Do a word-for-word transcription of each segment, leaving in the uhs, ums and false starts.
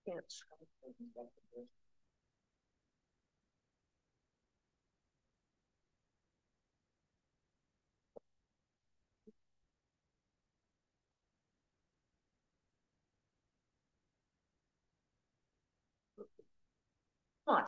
Yes. Come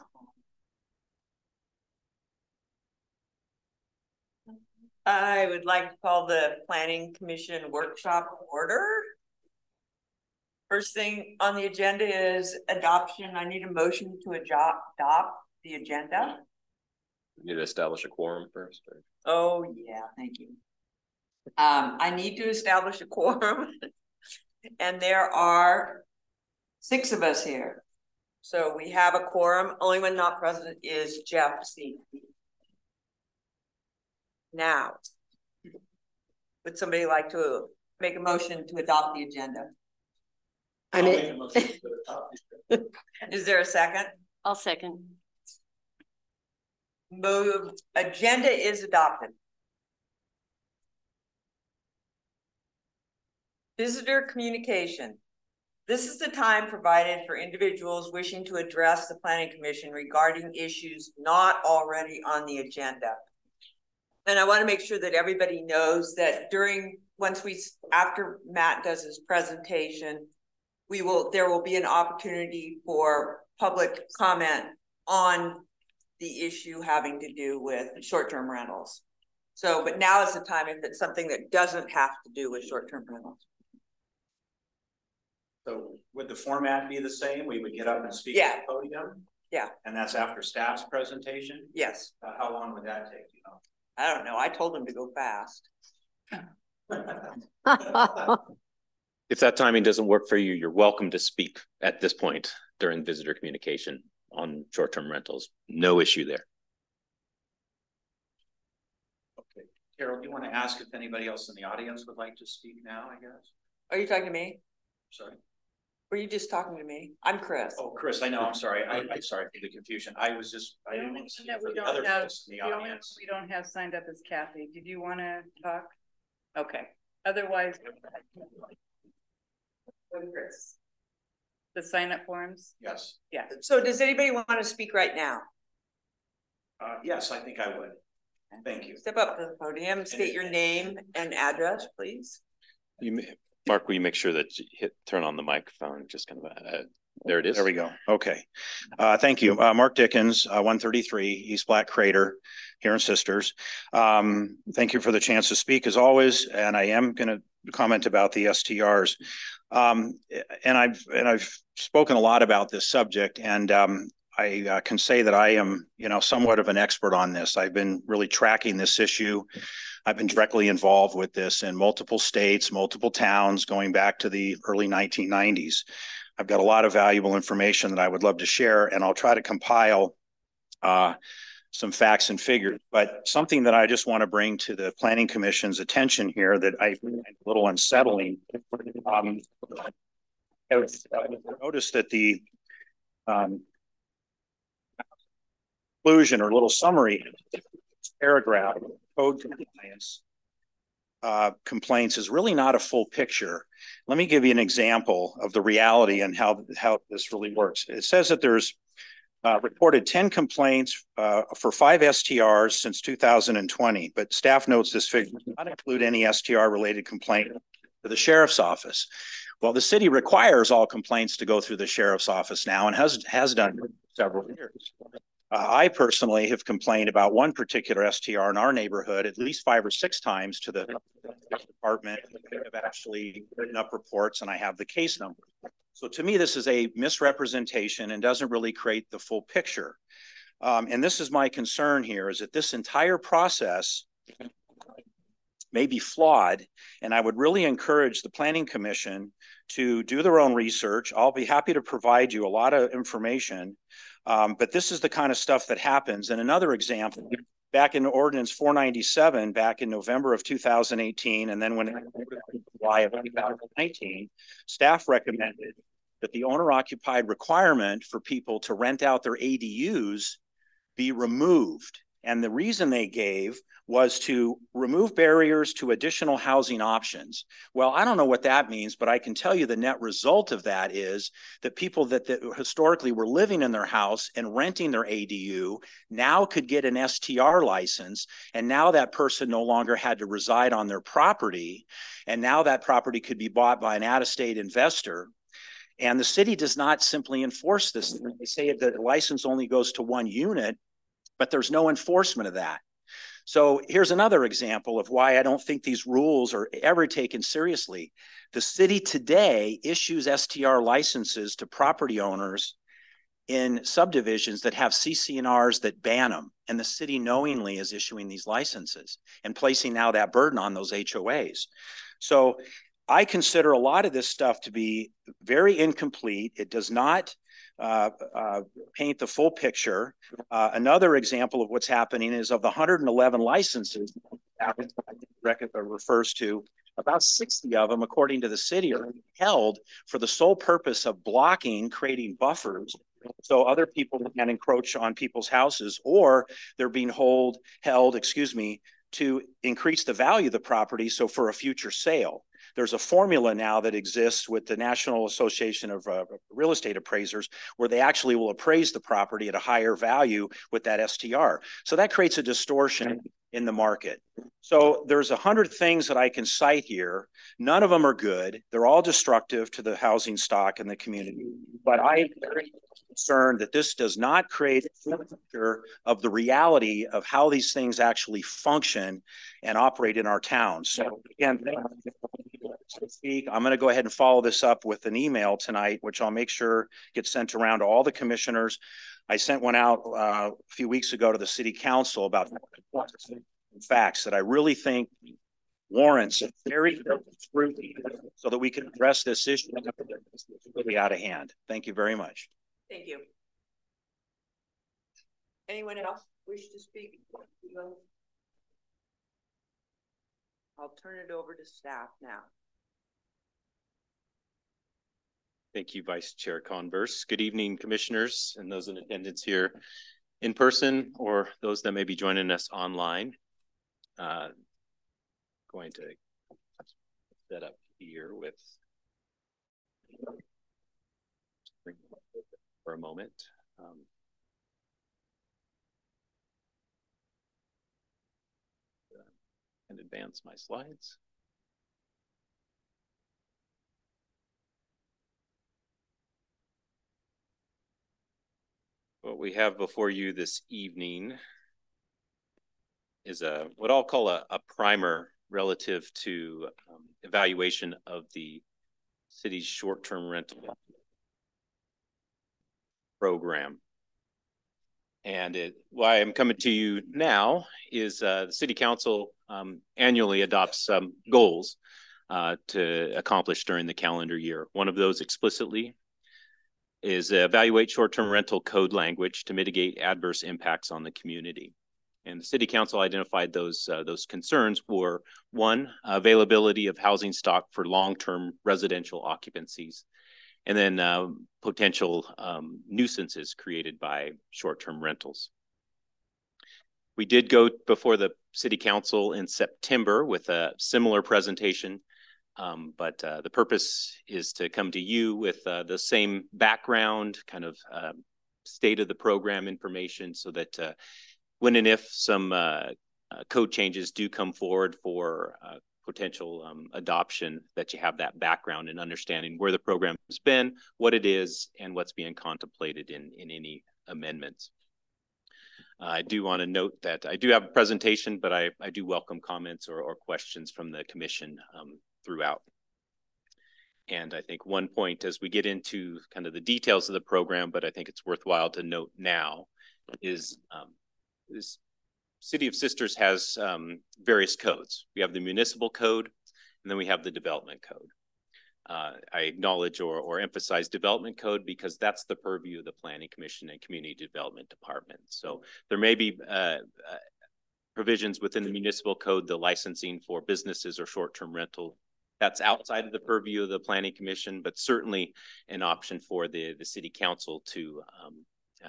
on. I would like to call the Planning Commission workshop order. First thing on the agenda is adoption. I need a motion to adopt, adopt the agenda. You need to establish a quorum first. Or... Oh, yeah, thank you. Um, I need to establish a quorum, and there are six of us here. So we have a quorum. Only one not present is Jeff C. Now, would somebody like to make a motion to adopt the agenda? I mean, is there a second? I'll second. Move. Agenda is adopted. Visitor communication. This is the time provided for individuals wishing to address the Planning Commission regarding issues not already on the agenda. And I want to make sure that everybody knows that during, once we, after Matt does his presentation, we will, there will be an opportunity for public comment on the issue having to do with short-term rentals. So, but now is the time if it's something that doesn't have to do with short-term rentals. So would the format be the same? We would get up and speak Yeah. at the podium? Yeah. And that's after staff's presentation? Yes. Uh, how long would that take, you know? I don't know. I told him to go fast. If that timing doesn't work for you, you're welcome to speak at this point during visitor communication on short-term rentals. No issue there. Okay. Carol, do you want to ask if anybody else in the audience would like to speak now, I guess? Are you talking to me? Sorry. Were you just talking to me? I'm Chris. Oh, Chris, I know. I'm sorry. I, I'm sorry for the confusion. I was just, I didn't want to see for the other folks in the audience. We don't have signed up as Kathy. Did you want to talk? Okay. Otherwise, Chris. The sign up forms? Yes. Yeah. So does anybody want to speak right now? Uh, yes, I think I would. Thank you. Step up to the podium, state your name and address, please. You may, Mark, will you make sure that you hit turn on the microphone? Just kind of uh, there it is. There we go. Okay. Uh, thank you. Uh, Mark Dickens, uh, one thirty-three East Black Crater here in Sisters. Um, thank you for the chance to speak as always. And I am going to comment about the S T Rs. Um, and I've and I've spoken a lot about this subject, and um, I uh, can say that I am, you know, somewhat of an expert on this. I've been really tracking this issue. I've been directly involved with this in multiple states, multiple towns, going back to the early nineteen nineties. I've got a lot of valuable information that I would love to share, and I'll try to compile uh, some facts and figures. But something that I just want to bring to the Planning Commission's attention here that I find a little unsettling. Um, I've noticed that the um, conclusion or little summary paragraph code compliance uh, complaints is really not a full picture. Let me give you an example of the reality and how, how this really works. It says that there's uh, reported ten complaints uh, for five S T Rs since two thousand twenty, but staff notes this figure does not include any S T R related complaint to the sheriff's office. Well, the city requires all complaints to go through the sheriff's office now and has, has done for several years. Uh, I personally have complained about one particular S T R in our neighborhood at least five or six times to the department. I've actually written up reports and I have the case number. So to me, this is a misrepresentation and doesn't really create the full picture. Um, and this is my concern here, is that this entire process may be flawed. And I would really encourage the Planning Commission to do their own research. I'll be happy to provide you a lot of information. Um, but this is the kind of stuff that happens. And another example, back in Ordinance four ninety-seven, back in November of two thousand eighteen, and then when it July of two thousand nineteen, staff recommended that the owner-occupied requirement for people to rent out their A D Us be removed. And the reason they gave was to remove barriers to additional housing options. Well, I don't know what that means, but I can tell you the net result of that is that people that, that historically were living in their house and renting their A D U now could get an S T R license. And now that person no longer had to reside on their property. And now that property could be bought by an out-of-state investor. And the city does not simply enforce this. They say that the license only goes to one unit, but there's no enforcement of that. So here's another example of why I don't think these rules are ever taken seriously. The city today issues S T R licenses to property owners in subdivisions that have C C N Rs that ban them. And the city knowingly is issuing these licenses and placing now that burden on those H O As. So I consider a lot of this stuff to be very incomplete. It does not uh, uh, paint the full picture. Uh, another example of what's happening is of the one hundred eleven licenses that refers to, about sixty of them, according to the city, are held for the sole purpose of blocking, creating buffers so other people can encroach on people's houses, or they're being hold, held, excuse me, to increase the value of the property, so for a future sale. There's a formula now that exists with the National Association of uh, Real Estate Appraisers where they actually will appraise the property at a higher value with that S T R. So that creates a distortion in the market. So there's a hundred things that I can cite here. None of them are good. They're all destructive to the housing stock and the community. But I'm very concerned that this does not create a picture of the reality of how these things actually function and operate in our town. So again, speak. I'm going to go ahead and follow this up with an email tonight, which I'll make sure gets sent around to all the commissioners. I sent one out uh, a few weeks ago to the city council about facts that I really think warrants a very scrutiny so that we can address this issue really out of hand. Thank you very much. Thank you. Anyone else wish to speak? I'll turn it over to staff now. Thank you, Vice Chair Converse. Good evening, commissioners and those in attendance here in person or those that may be joining us online. Uh, going to set up here with for a moment. Um, and advance my slides. What we have before you this evening is a what I'll call a, a primer relative to um, evaluation of the city's short-term rental program. And it, why I'm coming to you now is uh, the City Council um, annually adopts some goals uh, to accomplish during the calendar year. One of those explicitly is evaluate short-term rental code language to mitigate adverse impacts on the community. And the City Council identified those, uh, those concerns were, one, availability of housing stock for long-term residential occupancies, and then uh, potential um, nuisances created by short-term rentals. We did go before the City Council in September with a similar presentation, um, but uh, the purpose is to come to you with uh, the same background, kind of uh, state of the program information, so that uh, when and if some uh, uh, code changes do come forward for uh, potential um, adoption, that you have that background and understanding where the program has been, what it is, and what's being contemplated in, in any amendments. Uh, I do want to note that I do have a presentation, but I, I do welcome comments or, or questions from the commission um, throughout. And I think one point as we get into kind of the details of the program, but I think it's worthwhile to note now, is um, this City of Sisters has um, various codes. We have the municipal code, and then we have the development code. Uh, I acknowledge or, or emphasize development code because that's the purview of the Planning Commission and Community Development Department. So there may be uh, uh, provisions within the municipal code, the licensing for businesses or short-term rental, that's outside of the purview of the Planning Commission, but certainly an option for the, the City Council to um, uh,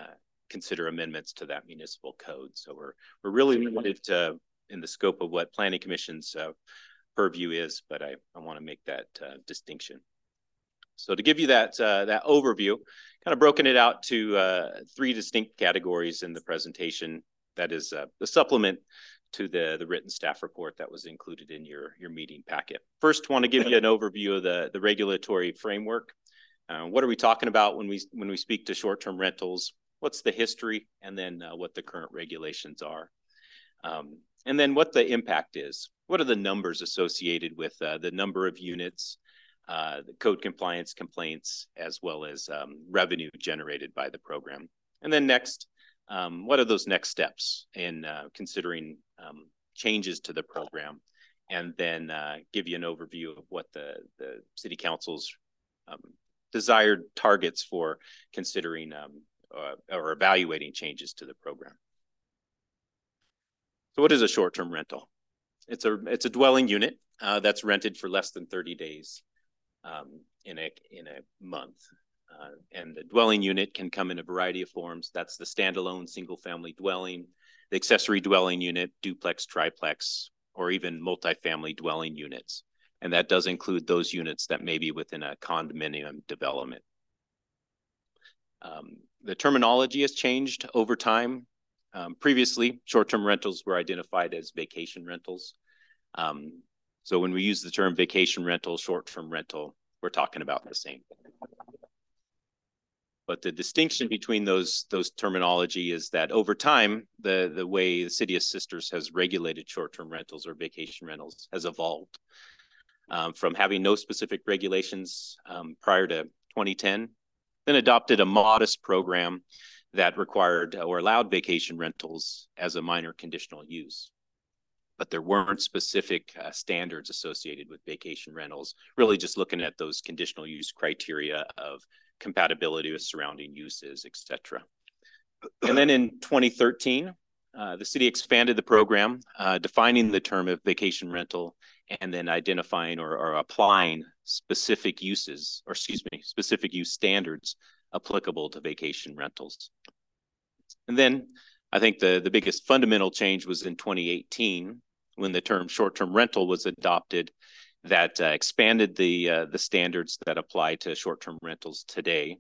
consider amendments to that municipal code. So we're we're really limited to in the scope of what Planning Commission's uh, purview is, but I, I want to make that uh, distinction. So to give you that uh, that overview, kind of broken it out to uh, three distinct categories in the presentation. That is uh, the supplement to the, the written staff report that was included in your, your meeting packet. First, want to give you an overview of the, the regulatory framework. Uh, what are we talking about when we, when we speak to short-term rentals? What's the history? And then uh, what the current regulations are. Um, and then what the impact is. What are the numbers associated with uh, the number of units, uh, the code compliance complaints, as well as um, revenue generated by the program. And then next, um, what are those next steps in uh, considering um, changes to the program? And then uh, give you an overview of what the, the City Council's um, desired targets for considering um, uh, or evaluating changes to the program. So what is a short-term rental? It's a, it's a dwelling unit uh, that's rented for less than thirty days. Um, in a in a month, uh, and the dwelling unit can come in a variety of forms. That's the standalone single-family dwelling, the accessory dwelling unit, duplex, triplex, or even multifamily dwelling units. And that does include those units that may be within a condominium development. Um, the terminology has changed over time. Um, previously, short-term rentals were identified as vacation rentals. Um, So when we use the term vacation rental, short-term rental, we're talking about the same. But the distinction between those, those terminology is that over time, the, the way the City of Sisters has regulated short-term rentals or vacation rentals has evolved. Um, from having no specific regulations um, prior to twenty ten, then adopted a modest program that required or allowed vacation rentals as a minor conditional use. But there weren't specific uh, standards associated with vacation rentals, really just looking at those conditional use criteria of compatibility with surrounding uses, et cetera. And then in twenty thirteen, uh, the city expanded the program, uh, defining the term of vacation rental and then identifying or, or applying specific uses, or excuse me, specific use standards applicable to vacation rentals. And then I think the, the biggest fundamental change was in twenty eighteen, when the term short-term rental was adopted, that uh, expanded the uh, the standards that apply to short-term rentals today.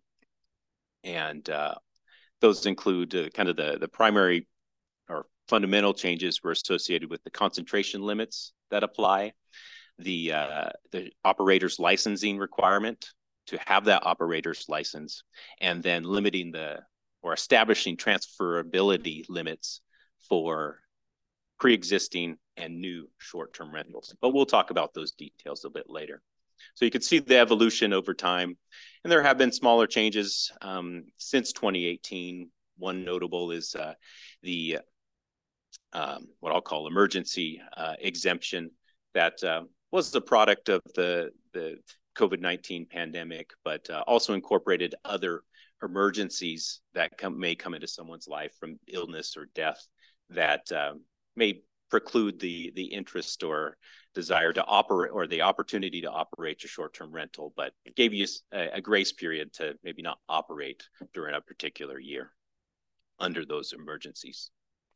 And uh, those include uh, kind of the, the primary or fundamental changes were associated with the concentration limits that apply, the, uh, the operator's licensing requirement to have that operator's license, and then limiting the or establishing transferability limits for pre-existing and new short-term rentals. But we'll talk about those details a bit later. So you can see the evolution over time, and there have been smaller changes um, since twenty eighteen. One notable is uh, the um, what I'll call emergency uh, exemption that uh, was the product of the, the COVID nineteen pandemic, but uh, also incorporated other emergencies that come, may come into someone's life from illness or death that um, may preclude the the interest or desire to operate or the opportunity to operate a short-term rental, but it gave you a, a grace period to maybe not operate during a particular year under those emergencies.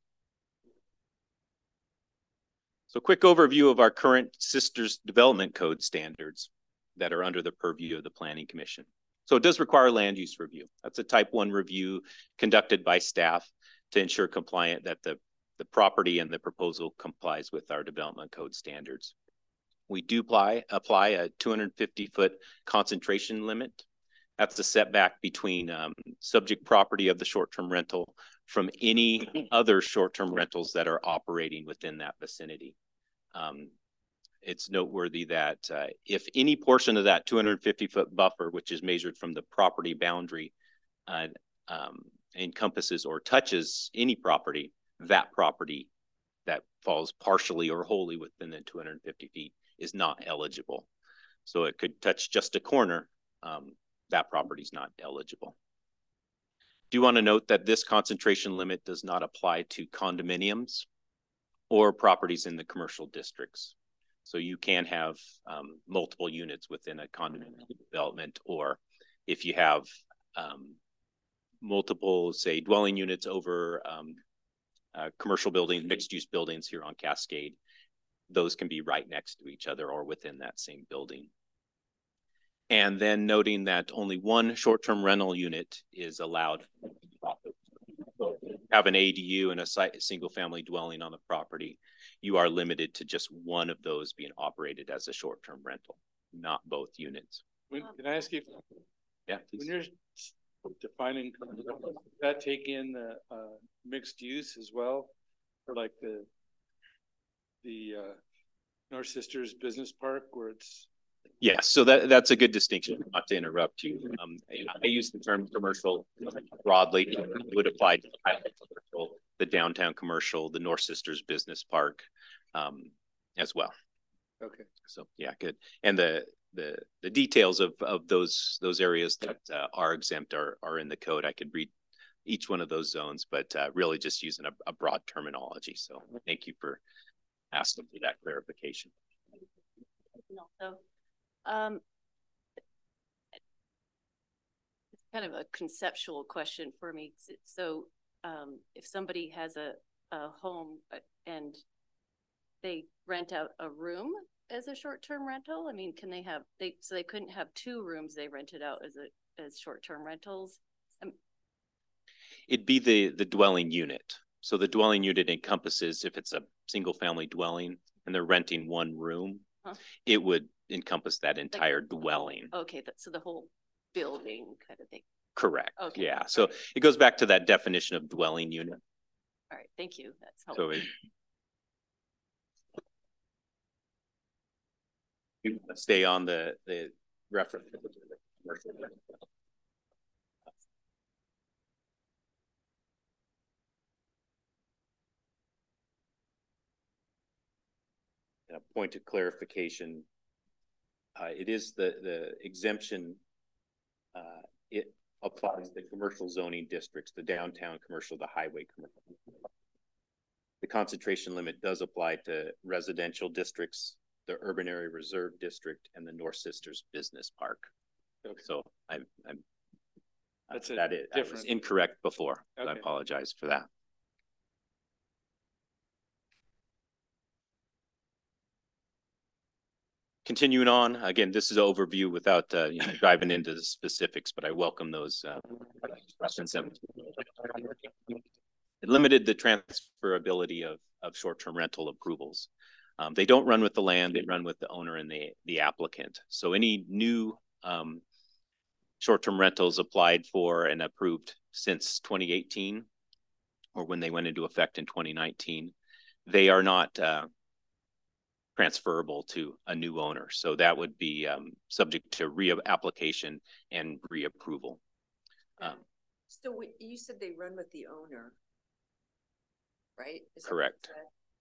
So quick overview of our current Sisters Development Code standards that are under the purview of the Planning Commission. So it does require land use review. That's a type one review conducted by staff to ensure compliant that the, the property and the proposal complies with our development code standards. We do apply, apply a two hundred fifty foot concentration limit. That's a setback between um, subject property of the short-term rental from any other short-term rentals that are operating within that vicinity. Um, it's noteworthy that uh, if any portion of that two hundred fifty foot buffer, which is measured from the property boundary, uh, um, encompasses or touches any property, that property that falls partially or wholly within the two hundred fifty feet is not eligible. So it could touch just a corner, um, that property is not eligible. Do you want to note that this concentration limit does not apply to condominiums or properties in the commercial districts. So you can have um, multiple units within a condominium development, or if you have um, multiple, say, dwelling units over um, uh, commercial buildings, mixed use buildings here on Cascade, those can be right next to each other or within that same building. And then noting that only one short-term rental unit is allowed. So have an A D U and a, site, a single family dwelling on the property, you are limited to just one of those being operated as a short-term rental, not both units. When, can I ask you? Yeah, When please. you're defining, does that take in the uh, mixed use as well, or like the the uh, North Sisters Business Park where it's? Yes, so that that's a good distinction. Not to interrupt you. Um, I use the term commercial broadly. It would apply to the downtown commercial, the North Sisters Business Park, um, as well. Okay. So yeah, good. And the the the details of of those those areas that uh, are exempt are are in the code. I could read each one of those zones, but uh, really just using a, a broad terminology. So thank you for asking for that clarification. Also, um, it's kind of a conceptual question for me. So, um, if somebody has a a home and they rent out a room as a short-term rental, I mean, can they have they so they couldn't have two rooms they rented out as a as short-term rentals? Um, It'd be the the dwelling unit. So the dwelling unit encompasses, if it's a single family dwelling and they're renting one room, huh. it would encompass that entire like, dwelling. Okay, so the whole building kind of thing. Correct. Okay. Yeah. So right. It goes back to that definition of dwelling unit. All right. Thank you. That's helpful. So it, you stay on the the reference. And a point of clarification, uh, it is the the exemption. Uh, it applies to commercial zoning districts, the downtown commercial, the highway commercial. The concentration limit does apply to residential districts, the urban area reserve district, and the North Sisters Business Park. Okay. So I'm, I'm that's uh, that it that was incorrect before. Okay. So I apologize for that. Continuing on, again, this is an overview without uh, you know, diving into the specifics, but I welcome those uh, questions. It limited the transferability of, of short-term rental approvals. Um, they don't run with the land, they run with the owner and the, the applicant. So any new um, short-term rentals applied for and approved since twenty eighteen, or when they went into effect in twenty nineteen, they are not uh, transferable to a new owner. So that would be um, subject to re-application and reapproval. Um, so we, you said they run with the owner, right? Is correct.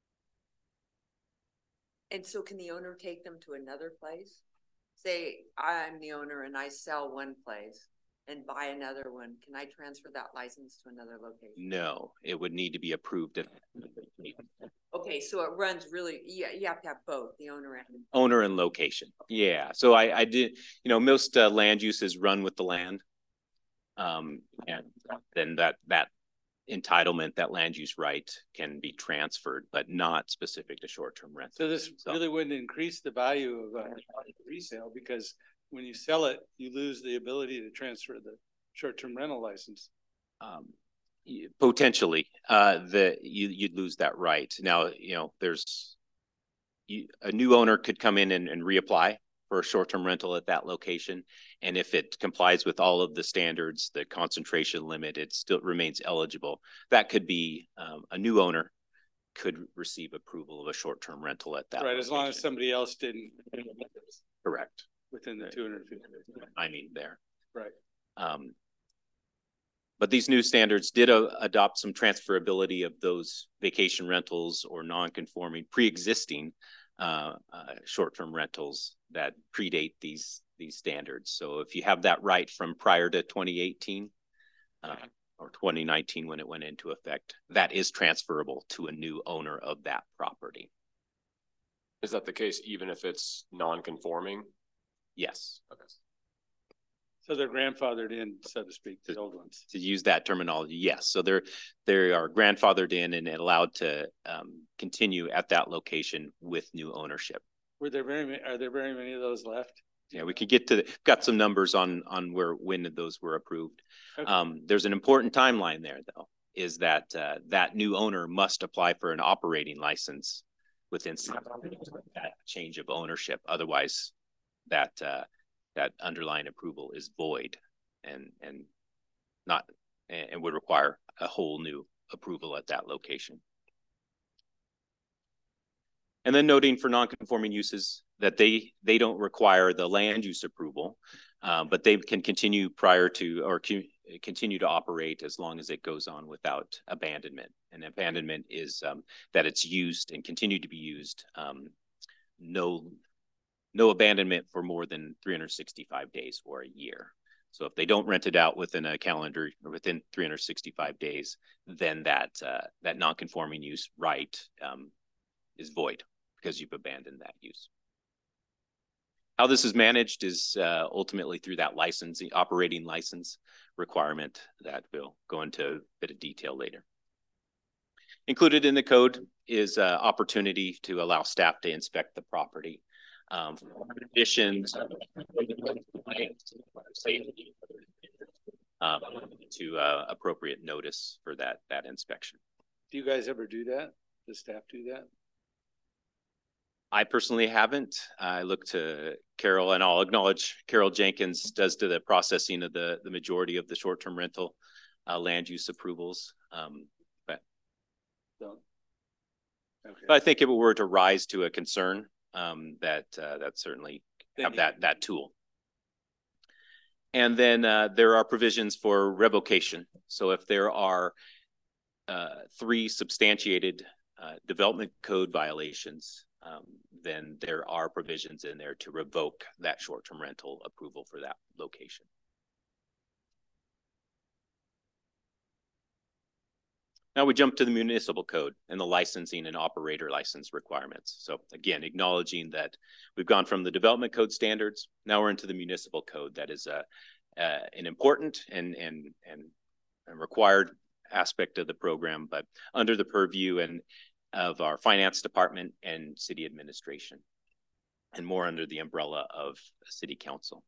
And so can the owner take them to another place? Say I'm the owner and I sell one place and buy another one. Can I transfer that license to another location? No, it would need to be approved. At okay, so it runs really, yeah, you have to have both, the owner and owner and location. Yeah, so I, I did, you know, most uh, land uses run with the land. Um, and then that, that entitlement, that land use right can be transferred, but not specific to short-term rental. So this so, really wouldn't increase the value of a resale, because when you sell it, you lose the ability to transfer the short-term rental license. Um, potentially, uh, the you you'd lose that right. Now, you know, there's you, a new owner could come in and, and reapply for a short-term rental at that location, and if it complies with all of the standards, the concentration limit, it still remains eligible. That could be um, a new owner could receive approval of a short-term rental at that. Right, location. As long as somebody else didn't. Correct. Within the two hundred fifty. I mean, there. Right. Um, but these new standards did uh, adopt some transferability of those vacation rentals or non-conforming pre-existing uh, uh, short-term rentals that predate these these standards. So if you have that right from prior to twenty eighteen uh, or twenty nineteen when it went into effect, that is transferable to a new owner of that property. Is that the case even if it's non-conforming? Yes. Okay. So they're grandfathered in, so to speak, the old ones. To use that terminology, yes. So they're they are grandfathered in and allowed to um, continue at that location with new ownership. Were there very many, are there very many of those left? Yeah, we could get to, the, got some numbers on on where when those were approved. Okay. Um, there's an important timeline there, though, is that uh, that new owner must apply for an operating license within that change of ownership. Otherwise, that uh, that underlying approval is void and and not and would require a whole new approval at that location. And then noting for non-conforming uses that they they don't require the land use approval, uh, but they can continue prior to or continue to operate as long as it goes on without abandonment. And abandonment is um, that it's used and continue to be used. Um, no, no abandonment for more than three hundred sixty-five days or a year. So if they don't rent it out within a calendar or within three hundred sixty-five days, then that uh, that non-conforming use right um, is void because you've abandoned that use. How this is managed is uh, ultimately through that license, the operating license requirement that we'll go into a bit of detail later. Included in the code is uh, opportunity to allow staff to inspect the property. Um, conditions, safety, um, to uh, appropriate notice for that, that inspection. Do you guys ever do that? Does staff do that? I personally haven't. I look to Carol, and I'll acknowledge Carol Jenkins does to the processing of the, the majority of the short-term rental uh, land use approvals. Um, but, so, okay. but I think if it were to rise to a concern, um, that uh, that certainly then have that, that tool. And then uh, there are provisions for revocation. So if there are uh, three substantiated uh, development code violations, Um, then there are provisions in there to revoke that short-term rental approval for that location. Now we jump to the municipal code and the licensing and operator license requirements. So again, acknowledging that we've gone from the development code standards, now we're into the municipal code. That is a, uh, an important and, and, and, and required aspect of the program, but under the purview and of our finance department and city administration, and more under the umbrella of city council.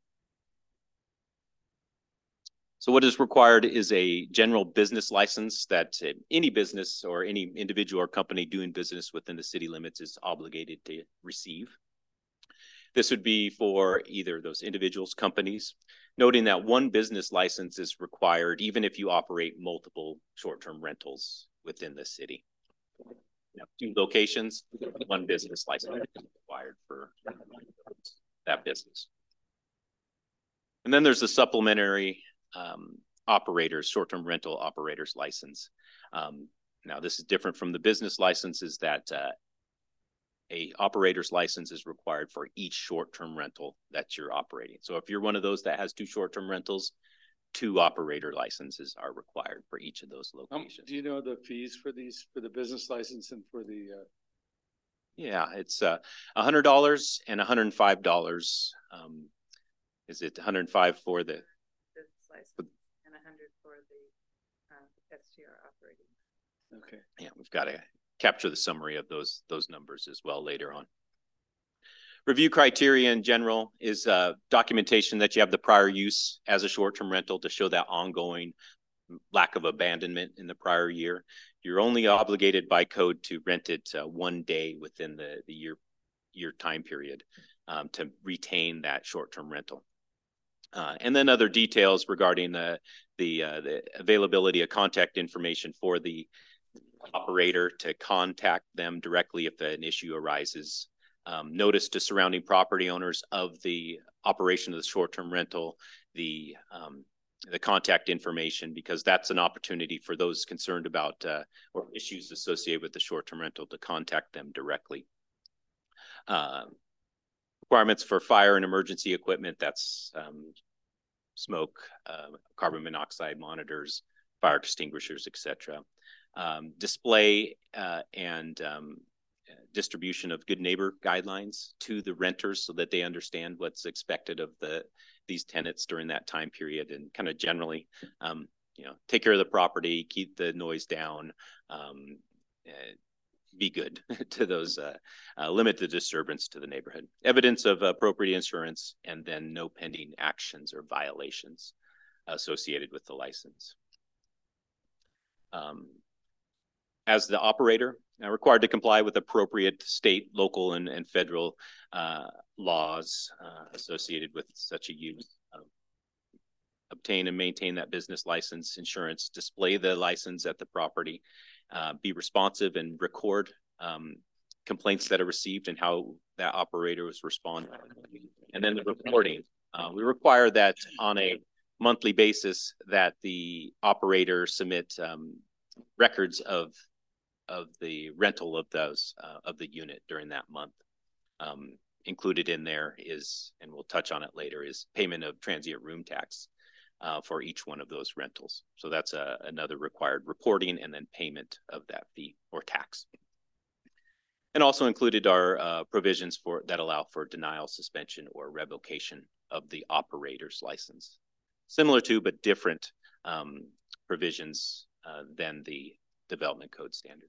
So what is required is a general business license that any business or any individual or company doing business within the city limits is obligated to receive. This would be for either those individuals, companies, noting that one business license is required even if you operate multiple short-term rentals within the city. You know, two locations, one business license is required for that business. And then there's the supplementary um, operators, short-term rental operators license. Um, now this is different from the business licenses that uh, a operator's license is required for each short-term rental that you're operating. So if you're one of those that has two short-term rentals, two operator licenses are required for each of those locations. Um, do you know the fees for these, for the business license and for the? Uh... Yeah, it's uh, one hundred dollars and one hundred five dollars. Um, is it one hundred five for the? Business license and one hundred for the uh, S T R operating. Okay. Yeah, we've got to capture the summary of those those numbers as well later on. Review criteria in general is uh, documentation that you have the prior use as a short-term rental to show that ongoing lack of abandonment in the prior year. You're only obligated by code to rent it uh, one day within the, the year, year time period um, to retain that short-term rental. Uh, and then other details regarding the, the, uh, the availability of contact information for the operator to contact them directly if an issue arises. Um, notice to surrounding property owners of the operation of the short-term rental, the um, the contact information, because that's an opportunity for those concerned about uh, or issues associated with the short-term rental to contact them directly. Uh, requirements for fire and emergency equipment, that's um, smoke, uh, carbon monoxide monitors, fire extinguishers, et cetera. Um, display uh, and um, distribution of good neighbor guidelines to the renters so that they understand what's expected of the these tenants during that time period, and kind of generally, um, you know, take care of the property, keep the noise down, um, uh, be good to those, uh, uh, limit the disturbance to the neighborhood. Evidence of appropriate insurance, and then no pending actions or violations associated with the license. Um, as the operator, uh, required to comply with appropriate state, local, and, and federal uh, laws uh, associated with such a use. Um, obtain and maintain that business license, insurance, display the license at the property, uh, be responsive and record um, complaints that are received and how that operator was responding. And then the reporting. Uh, we require that on a monthly basis that the operator submit um, records of of the rental of those uh, of the unit during that month. Um, included in there is, and we'll touch on it later, is payment of transient room tax uh, for each one of those rentals. So that's a, another required reporting and then payment of that fee or tax. And also included are uh, provisions for that allow for denial, suspension, or revocation of the operator's license. Similar to, but different um, provisions uh, than the development code standards.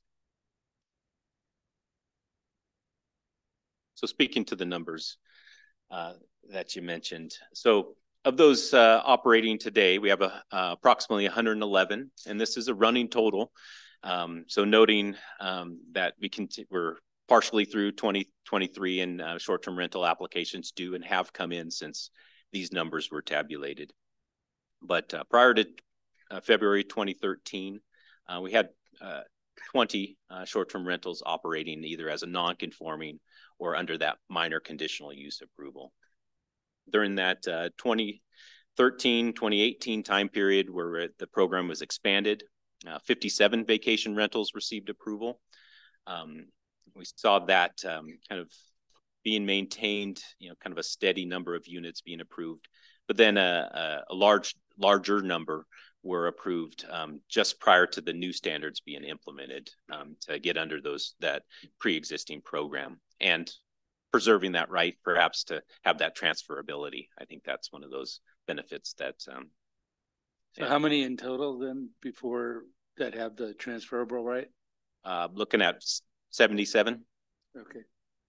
So speaking to the numbers uh, that you mentioned, so of those uh, operating today, we have a, uh, approximately one hundred eleven, and this is a running total. Um, so noting um, that we can we're partially through twenty twenty-three, and uh, short-term rental applications do and have come in since these numbers were tabulated. But uh, prior to uh, February twenty thirteen, uh, we had uh, twenty uh, short-term rentals operating either as a non-conforming or under that minor conditional use approval. During that uh, twenty thirteen, twenty eighteen time period where the program was expanded, uh, fifty-seven vacation rentals received approval. Um, we saw that um, kind of being maintained, you know, kind of a steady number of units being approved, but then a, a, a large, larger number were approved um, just prior to the new standards being implemented um, to get under those that pre-existing program, and preserving that right perhaps to have that transferability. I think that's one of those benefits that. Um, so how many in total then before that have the transferable right? Uh, looking at seventy-seven. Okay.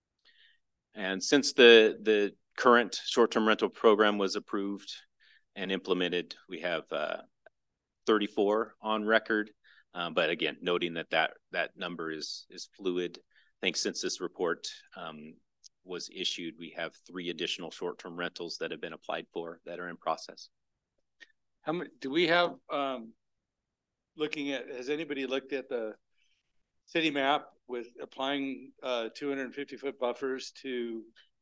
And since the, the current short-term rental program was approved and implemented, we have uh, thirty-four on record. Uh, but again, noting that, that that number is, is fluid. I think since this report um, was issued, we have three additional short-term rentals that have been applied for that are in process. How many do we have? Um, looking at, has anybody looked at the city map with applying uh, two hundred fifty foot buffers to,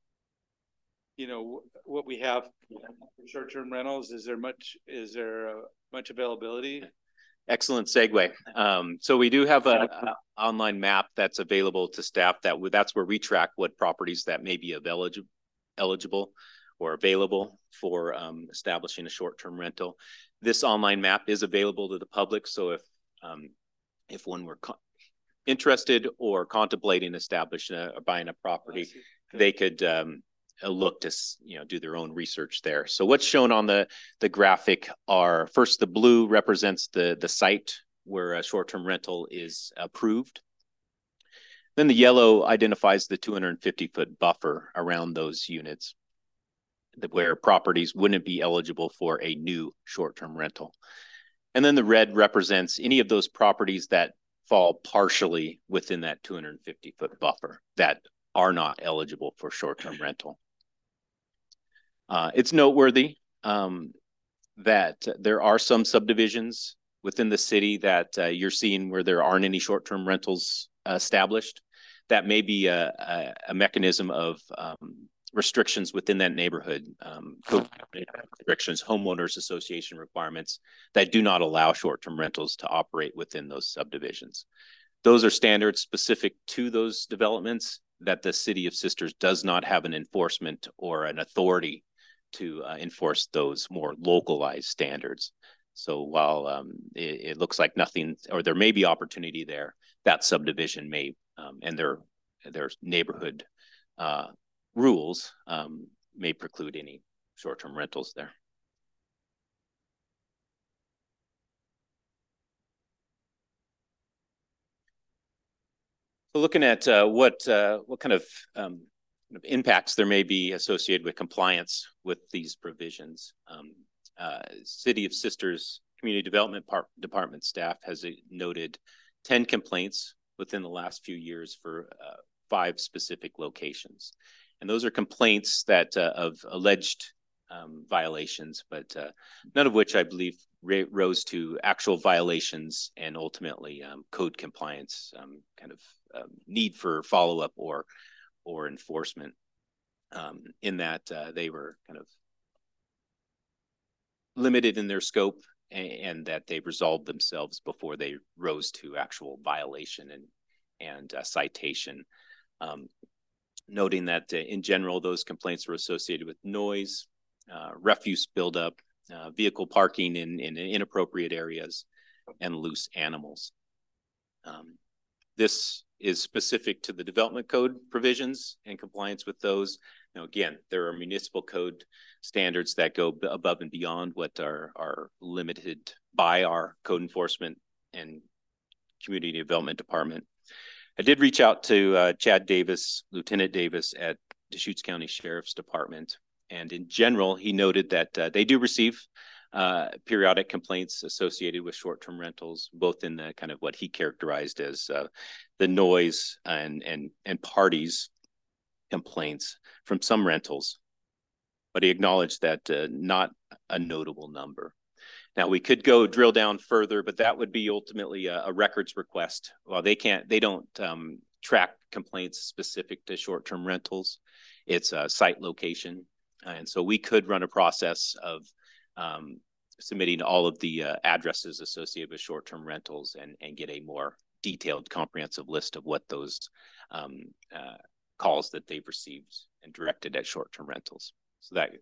you know, what we have for short-term rentals? Is there much, is there uh, much availability? Excellent segue. Um, so we do have a, a online map that's available to staff. That that's where we track what properties that may be eligible, eligible or available for um, establishing a short-term rental. This online map is available to the public. So if um, if one were interested or contemplating establishing a, or buying a property, they could um, look to, you know, do their own research there. So what's shown on the the graphic are, first, the blue represents the the site where a short-term rental is approved. Then the yellow identifies the two hundred fifty foot buffer around those units where properties wouldn't be eligible for a new short-term rental. And then the red represents any of those properties that fall partially within that two hundred fifty foot buffer that are not eligible for short-term rental. Uh, it's noteworthy um, that there are some subdivisions within the city that uh, you're seeing where there aren't any short-term rentals uh, established. That may be a, a, a mechanism of um, restrictions within that neighborhood, um, code restrictions, homeowners association requirements that do not allow short-term rentals to operate within those subdivisions. Those are standards specific to those developments that the City of Sisters does not have an enforcement or an authority to uh, enforce those more localized standards. So while um, it, it looks like nothing, or there may be opportunity there, that subdivision may um, and their their neighborhood uh, rules um, may preclude any short-term rentals there. So looking at uh, what uh, what kind of, um, impacts there may be associated with compliance with these provisions. Um, uh, City of Sisters Community Development Par Department staff has noted ten complaints within the last few years for uh, five specific locations. And those are complaints that uh, of alleged um, violations, but uh, none of which I believe rose to actual violations and ultimately um, code compliance um, kind of um, need for follow-up or or enforcement, um, in that uh, they were kind of limited in their scope, and, and that they resolved themselves before they rose to actual violation and and uh, citation. Um, noting that uh, in general, those complaints were associated with noise, uh, refuse buildup, uh, vehicle parking in, in inappropriate areas, and loose animals. Um, this is specific to the development code provisions and compliance with those. Now, again, there are municipal code standards that go above and beyond what are, are limited by our code enforcement and community development department. I did reach out to uh, Chad Davis, Lieutenant Davis at Deschutes County Sheriff's Department. And in general, he noted that uh, they do receive uh, periodic complaints associated with short-term rentals, both in the kind of what he characterized as uh, the noise and, and, and parties complaints from some rentals. But he acknowledged that uh, not a notable number. Now, we could go drill down further, but that would be ultimately a, a records request. Well, they can't, they don't um, track complaints specific to short-term rentals. It's a site location. And so we could run a process of um, submitting all of the uh, addresses associated with short-term rentals and, and get a more detailed, comprehensive list of what those um, uh, calls that they've received and directed at short-term rentals. So that.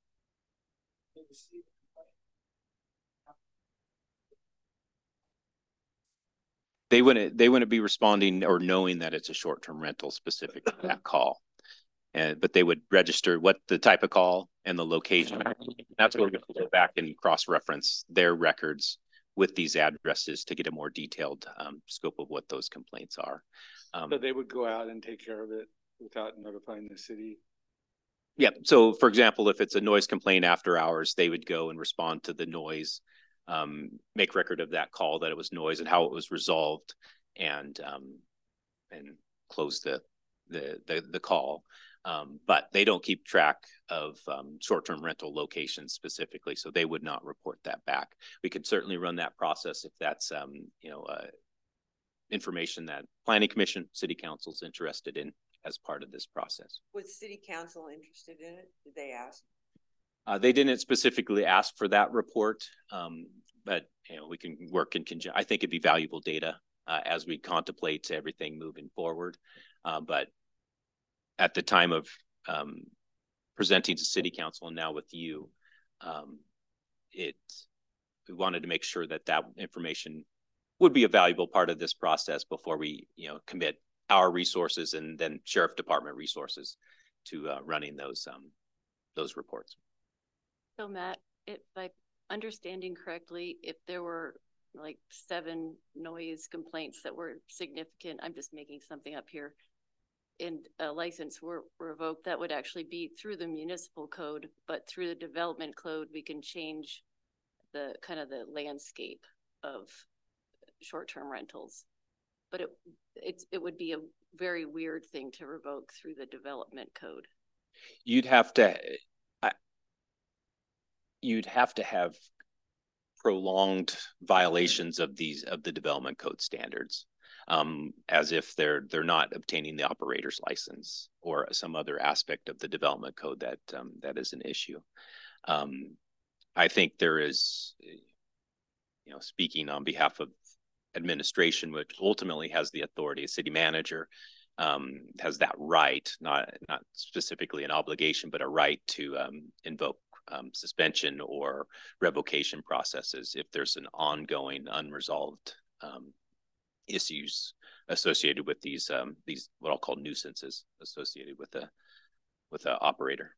They wouldn't, they wouldn't be responding or knowing that it's a short-term rental specific to that call. And, but they would register what the type of call and the location. That's where we go back and cross-reference their records with these addresses to get a more detailed um, scope of what those complaints are. Um, so they would go out and take care of it without notifying the city? Yeah. So, for example, if it's a noise complaint after hours, they would go and respond to the noise, um, make record of that call, that it was noise and how it was resolved, and um, and close the the the, the call. Um, but they don't keep track of um, short-term rental locations specifically, so they would not report that back. We could certainly run that process if that's um, you know uh, information that Planning Commission, City Council is interested in as part of this process. Was City Council interested in it? Did they ask? Uh, they didn't specifically ask for that report, um, but you know we can work in conjunction. I think it'd be valuable data uh, as we contemplate everything moving forward, uh, but. At the time of um, presenting to City Council and now with you, um, it we wanted to make sure that that information would be a valuable part of this process before we, you know, commit our resources and then Sheriff Department resources to uh, running those um, those reports. So Matt, if I'm understanding correctly, if there were like seven noise complaints that were significant, I'm just making something up here, and a license were revoked, that would actually be through the municipal code, but through the development code, we can change the kind of the landscape of short-term rentals. But it, it, it would be a very weird thing to revoke through the development code. You'd have to, I, you'd have to have prolonged violations of these, of the development code standards. Um, as if they're they're not obtaining the operator's license or some other aspect of the development code that um, that is an issue. Um, I think there is, you know, speaking on behalf of administration, which ultimately has the authority, a city manager um, has that right, not not specifically an obligation, but a right to um, invoke um, suspension or revocation processes if there's an ongoing unresolved um, issues associated with these um, these what I'll call nuisances associated with the with the operator.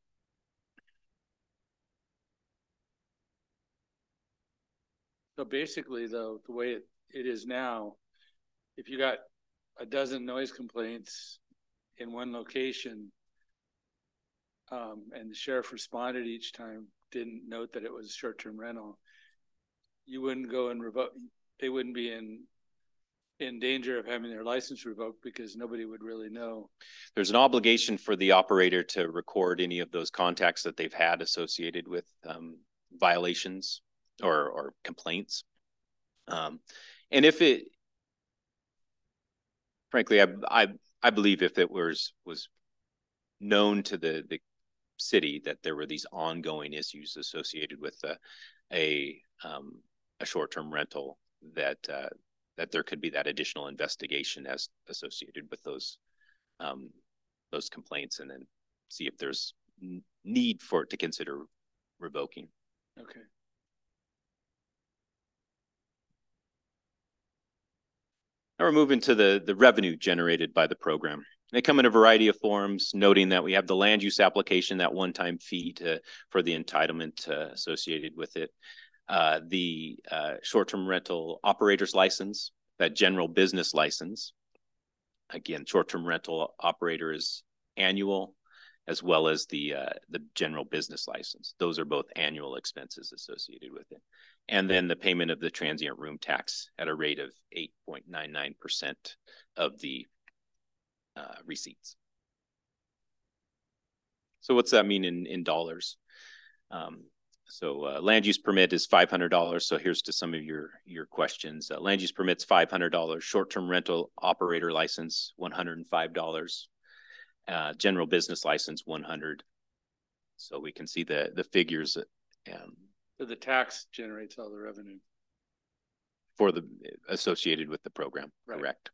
So basically, though, the way it, it is now, if you got a dozen noise complaints in one location, um, and the sheriff responded each time, didn't note that it was short-term rental, you wouldn't go and revoke. They wouldn't be in in danger of having their license revoked because nobody would really know. There's an obligation for the operator to record any of those contacts that they've had associated with um, violations or or complaints. Um, and if it, frankly, I I I believe if it was was known to the the city that there were these ongoing issues associated with a a, um, a short-term rental, that uh, that there could be that additional investigation as associated with those um, those complaints, and then see if there's need for it to consider revoking. Okay. Now we're moving to the, the revenue generated by the program. They come in a variety of forms, noting that we have the land use application, that one-time fee to for the entitlement uh, associated with it, uh, the uh, short-term rental operator's license, that general business license. Again, short-term rental operator is annual, as well as the uh, the general business license. Those are both annual expenses associated with it. And then the payment of the transient room tax at a rate of eight point nine nine percent of the uh, receipts. So what's that mean in, in dollars? Um, so uh, land use permit is five hundred dollars. So here's to some of your, your questions. Uh, land use permit's five hundred dollars. Short-term rental operator license, one hundred five dollars. Uh, general business license, one hundred dollars. So we can see the, the figures. Um, So the tax generates all the revenue. For the associated with the program, Right. Correct.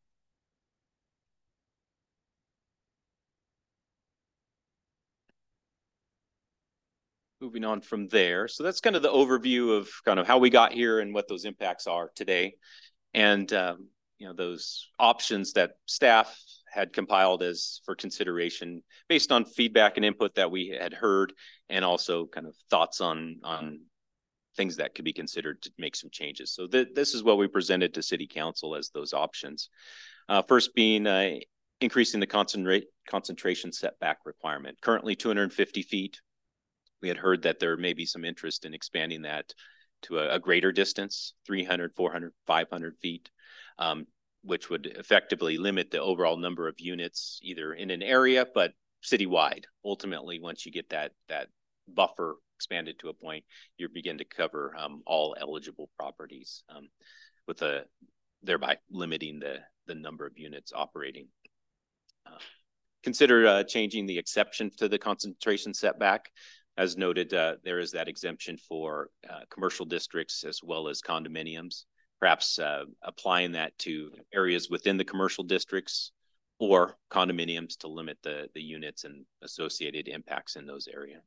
Moving on from there. So that's kind of the overview of kind of how we got here and what those impacts are today. And, um, you know, those options that staff had compiled as for consideration based on feedback and input that we had heard, and also kind of thoughts on, on things that could be considered to make some changes. So th this is what we presented to City Council as those options. Uh, first being uh, increasing the concentrate concentration setback requirement. Currently two hundred fifty feet. We had heard that there may be some interest in expanding that to a, a greater distance, three hundred, four hundred, five hundred feet, um, which would effectively limit the overall number of units either in an area, but citywide. Ultimately, once you get that, that buffer expanded to a point, you begin to cover um, all eligible properties, um, with a thereby limiting the, the number of units operating. Uh, consider uh, changing the exception to the concentration setback. As noted, uh, there is that exemption for uh, commercial districts as well as condominiums, perhaps uh, applying that to areas within the commercial districts or condominiums to limit the, the units and associated impacts in those areas.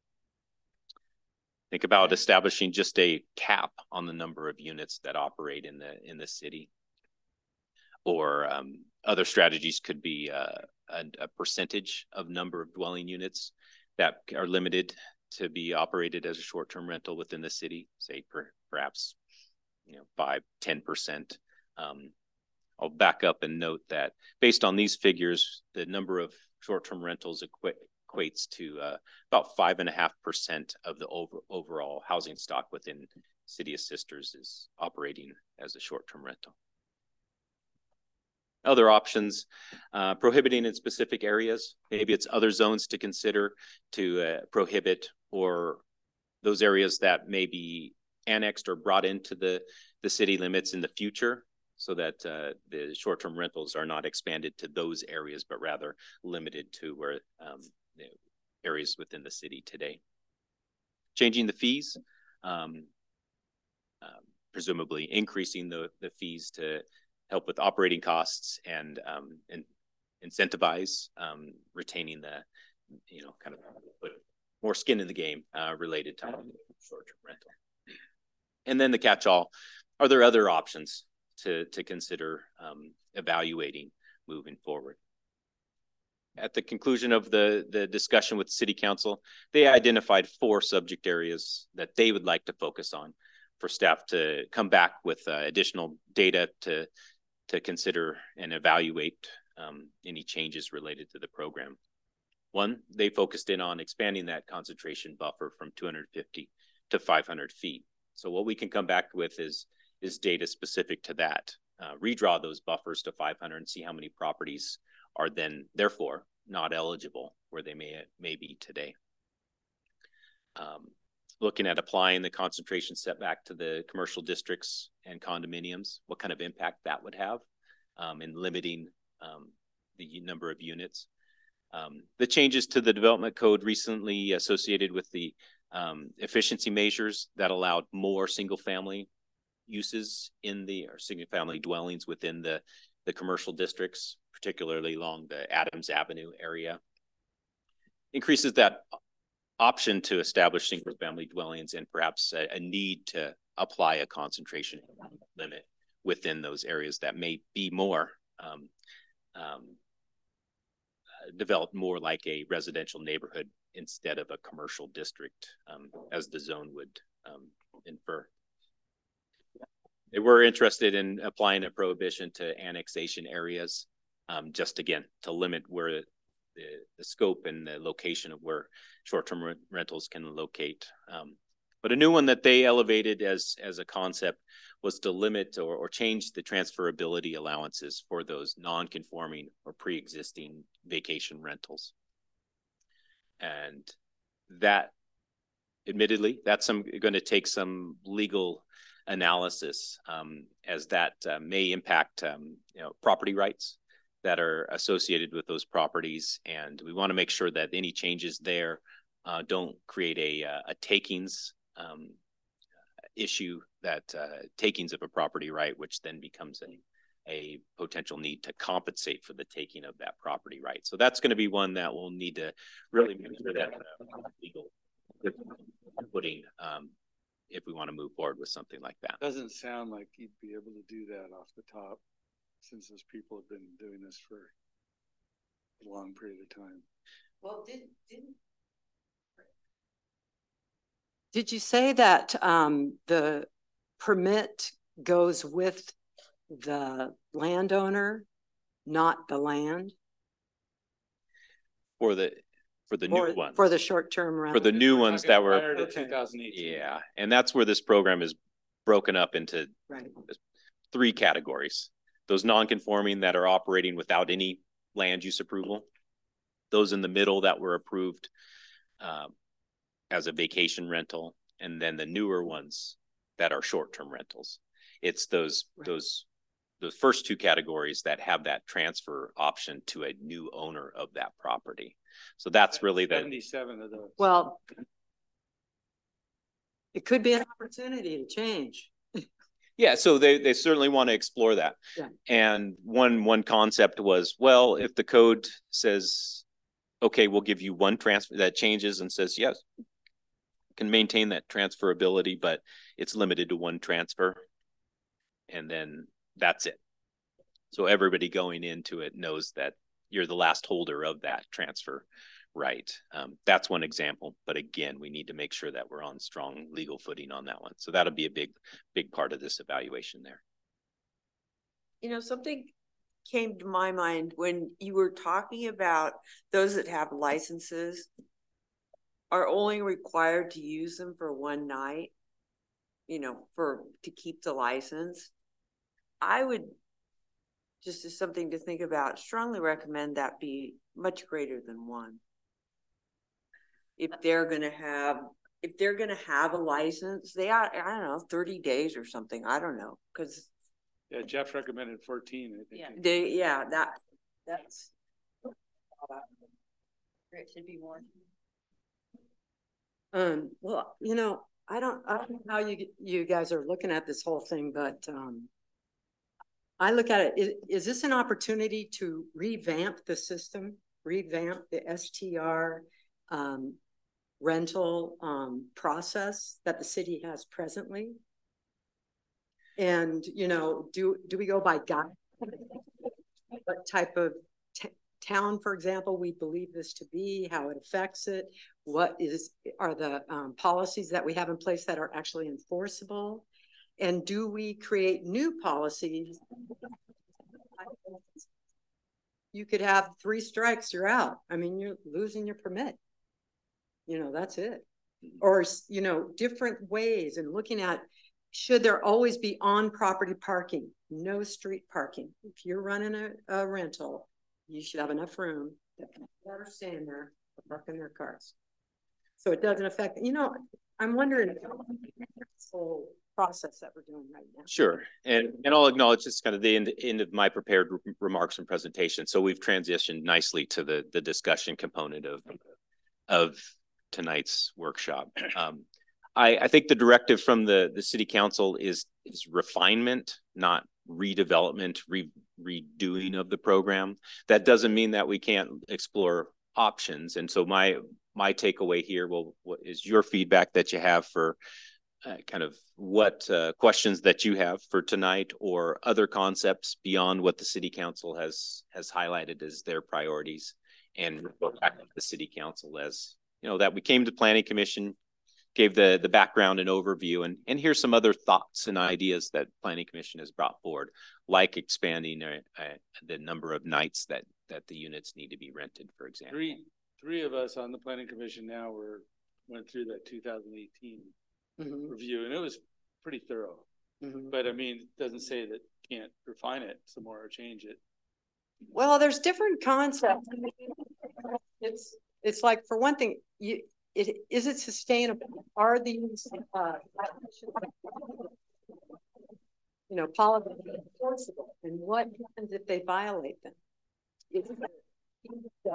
Think about establishing just a cap on the number of units that operate in the in the city. Or um, other strategies could be uh, a, a percentage of number of dwelling units that are limited to be operated as a short-term rental within the city, say per, perhaps you know five, ten percent. Um, I'll back up and note that based on these figures, the number of short-term rentals equi equates to uh, about five and a half percent of the over, overall housing stock within City of Sisters is operating as a short-term rental. Other options, uh, prohibiting in specific areas. Maybe it's other zones to consider to uh, prohibit, or those areas that may be annexed or brought into the, the city limits in the future, so that uh, the short-term rentals are not expanded to those areas, but rather limited to where um, you know, areas within the city today. Changing the fees, um, um, presumably increasing the, the fees to help with operating costs and, um, and incentivize um, retaining the, you know, kind of put more skin in the game uh, related to short-term rental. And then the catch-all, are there other options to, to consider um, evaluating moving forward. At the conclusion of the, the discussion with City Council, they identified four subject areas that they would like to focus on for staff to come back with uh, additional data to, to consider and evaluate um, any changes related to the program. One, they focused in on expanding that concentration buffer from two hundred fifty to five hundred feet. So what we can come back with is, is data specific to that. Uh, redraw those buffers to five hundred and see how many properties are then therefore not eligible where they may, may be today. Um, looking at applying the concentration setback to the commercial districts and condominiums, what kind of impact that would have um, in limiting um, the number of units. Um, the changes to the development code recently associated with the um, efficiency measures that allowed more single family uses in the, or single family dwellings within the, the commercial districts, particularly along the Adams Avenue area. Increases that option to establish single family dwellings and perhaps a, a need to apply a concentration limit within those areas that may be more um, um, developed more like a residential neighborhood instead of a commercial district, um, as the zone would um, infer. They were interested in applying a prohibition to annexation areas, um, just again, to limit where the, the scope and the location of where short-term re rentals can locate. Um, but a new one that they elevated as, as a concept was to limit or, or change the transferability allowances for those non-conforming or pre-existing vacation rentals. And that, admittedly, that's some going to take some legal analysis, um, as that uh, may impact um, you know, property rights that are associated with those properties. And we want to make sure that any changes there uh, don't create a, a takings um, issue, that uh, takings of a property right, which then becomes a, a potential need to compensate for the taking of that property right. So that's going to be one that we'll need to really make sure that uh, legal footing um, if we want to move forward with something like that. Doesn't sound like you'd be able to do that off the top, since those people have been doing this for a long period of time. Well, did, didn't Did you say that um, the permit goes with the landowner, not the land? For the for the For, new ones. for the short-term rental. For the new ones that were Prior to Okay. two thousand eighteen. Yeah, and that's where this program is broken up into Right. three categories. Those non-conforming that are operating without any land use approval. Those in the middle that were approved um, as a vacation rental, and then the newer ones that are short-term rentals. It's those Right. those the first two categories that have that transfer option to a new owner of that property. So that's really the seventy-seven of those. Well, it could be an opportunity to change. yeah. So they they certainly want to explore that. Yeah. And one one concept was, well, if the code says, okay, we'll give you one transfer that changes and says yes, can maintain that transferability, but it's limited to one transfer, and then that's it. So everybody going into it knows that you're the last holder of that transfer right. Um, that's one example, but again, we need to make sure that we're on strong legal footing on that one. So that'll be a big, big part of this evaluation there. You know, something came to my mind when you were talking about those that have licenses are only required to use them for one night, you know, for, to keep the license. I would, just as something to think about, strongly recommend that be much greater than one. If they're gonna have, if they're gonna have a license, they are, I don't know, thirty days or something, I don't know, because Yeah, Jeff recommended fourteen, I think. Yeah. they, yeah, that, that's. It should be more. Um, well, you know, I don't, I don't know how you, you guys are looking at this whole thing, but, um, I look at it, is, is this an opportunity to revamp the system, revamp the S T R, um, rental, um, process that the city has presently? And, you know, do, do we go by guide? What type of town, for example, we believe this to be, how it affects it, what is, are the um, policies that we have in place that are actually enforceable? And do we create new policies? You could have three strikes, you're out. I mean, you're losing your permit. You know, that's it. Or, you know, different ways and looking at, should there always be on property parking, no street parking? If you're running a, a rental, you should have enough room that people are staying there to park in their cars. So it doesn't affect, you know, I'm wondering this whole process that we're doing right now. Sure. And, and I'll acknowledge this kind of the end, end of my prepared re remarks and presentation. So we've transitioned nicely to the, the discussion component of, of tonight's workshop. Um, I, I think the directive from the, the city council is, is refinement, not redevelopment, re, redoing of the program. That doesn't mean that we can't explore options. And so my, my takeaway here, well, what is your feedback that you have for uh, kind of what uh, questions that you have for tonight, or other concepts beyond what the city council has, has highlighted as their priorities, and go back to the city council as, you know, that we came to planning commission, gave the the background and overview, and and here's some other thoughts and ideas that planning commission has brought forward, like expanding uh, uh, the number of nights that that the units need to be rented, for example. Three three of us on the planning commission now were went through that two thousand eighteen mm-hmm. review, and it was pretty thorough. Mm-hmm. But I mean, it doesn't say that you can't refine it some more or change it. Well, there's different concepts. It's it's like, for one thing, you. It, is it sustainable? Are these, uh, you know, policies enforceable? And what happens if they violate them? Is there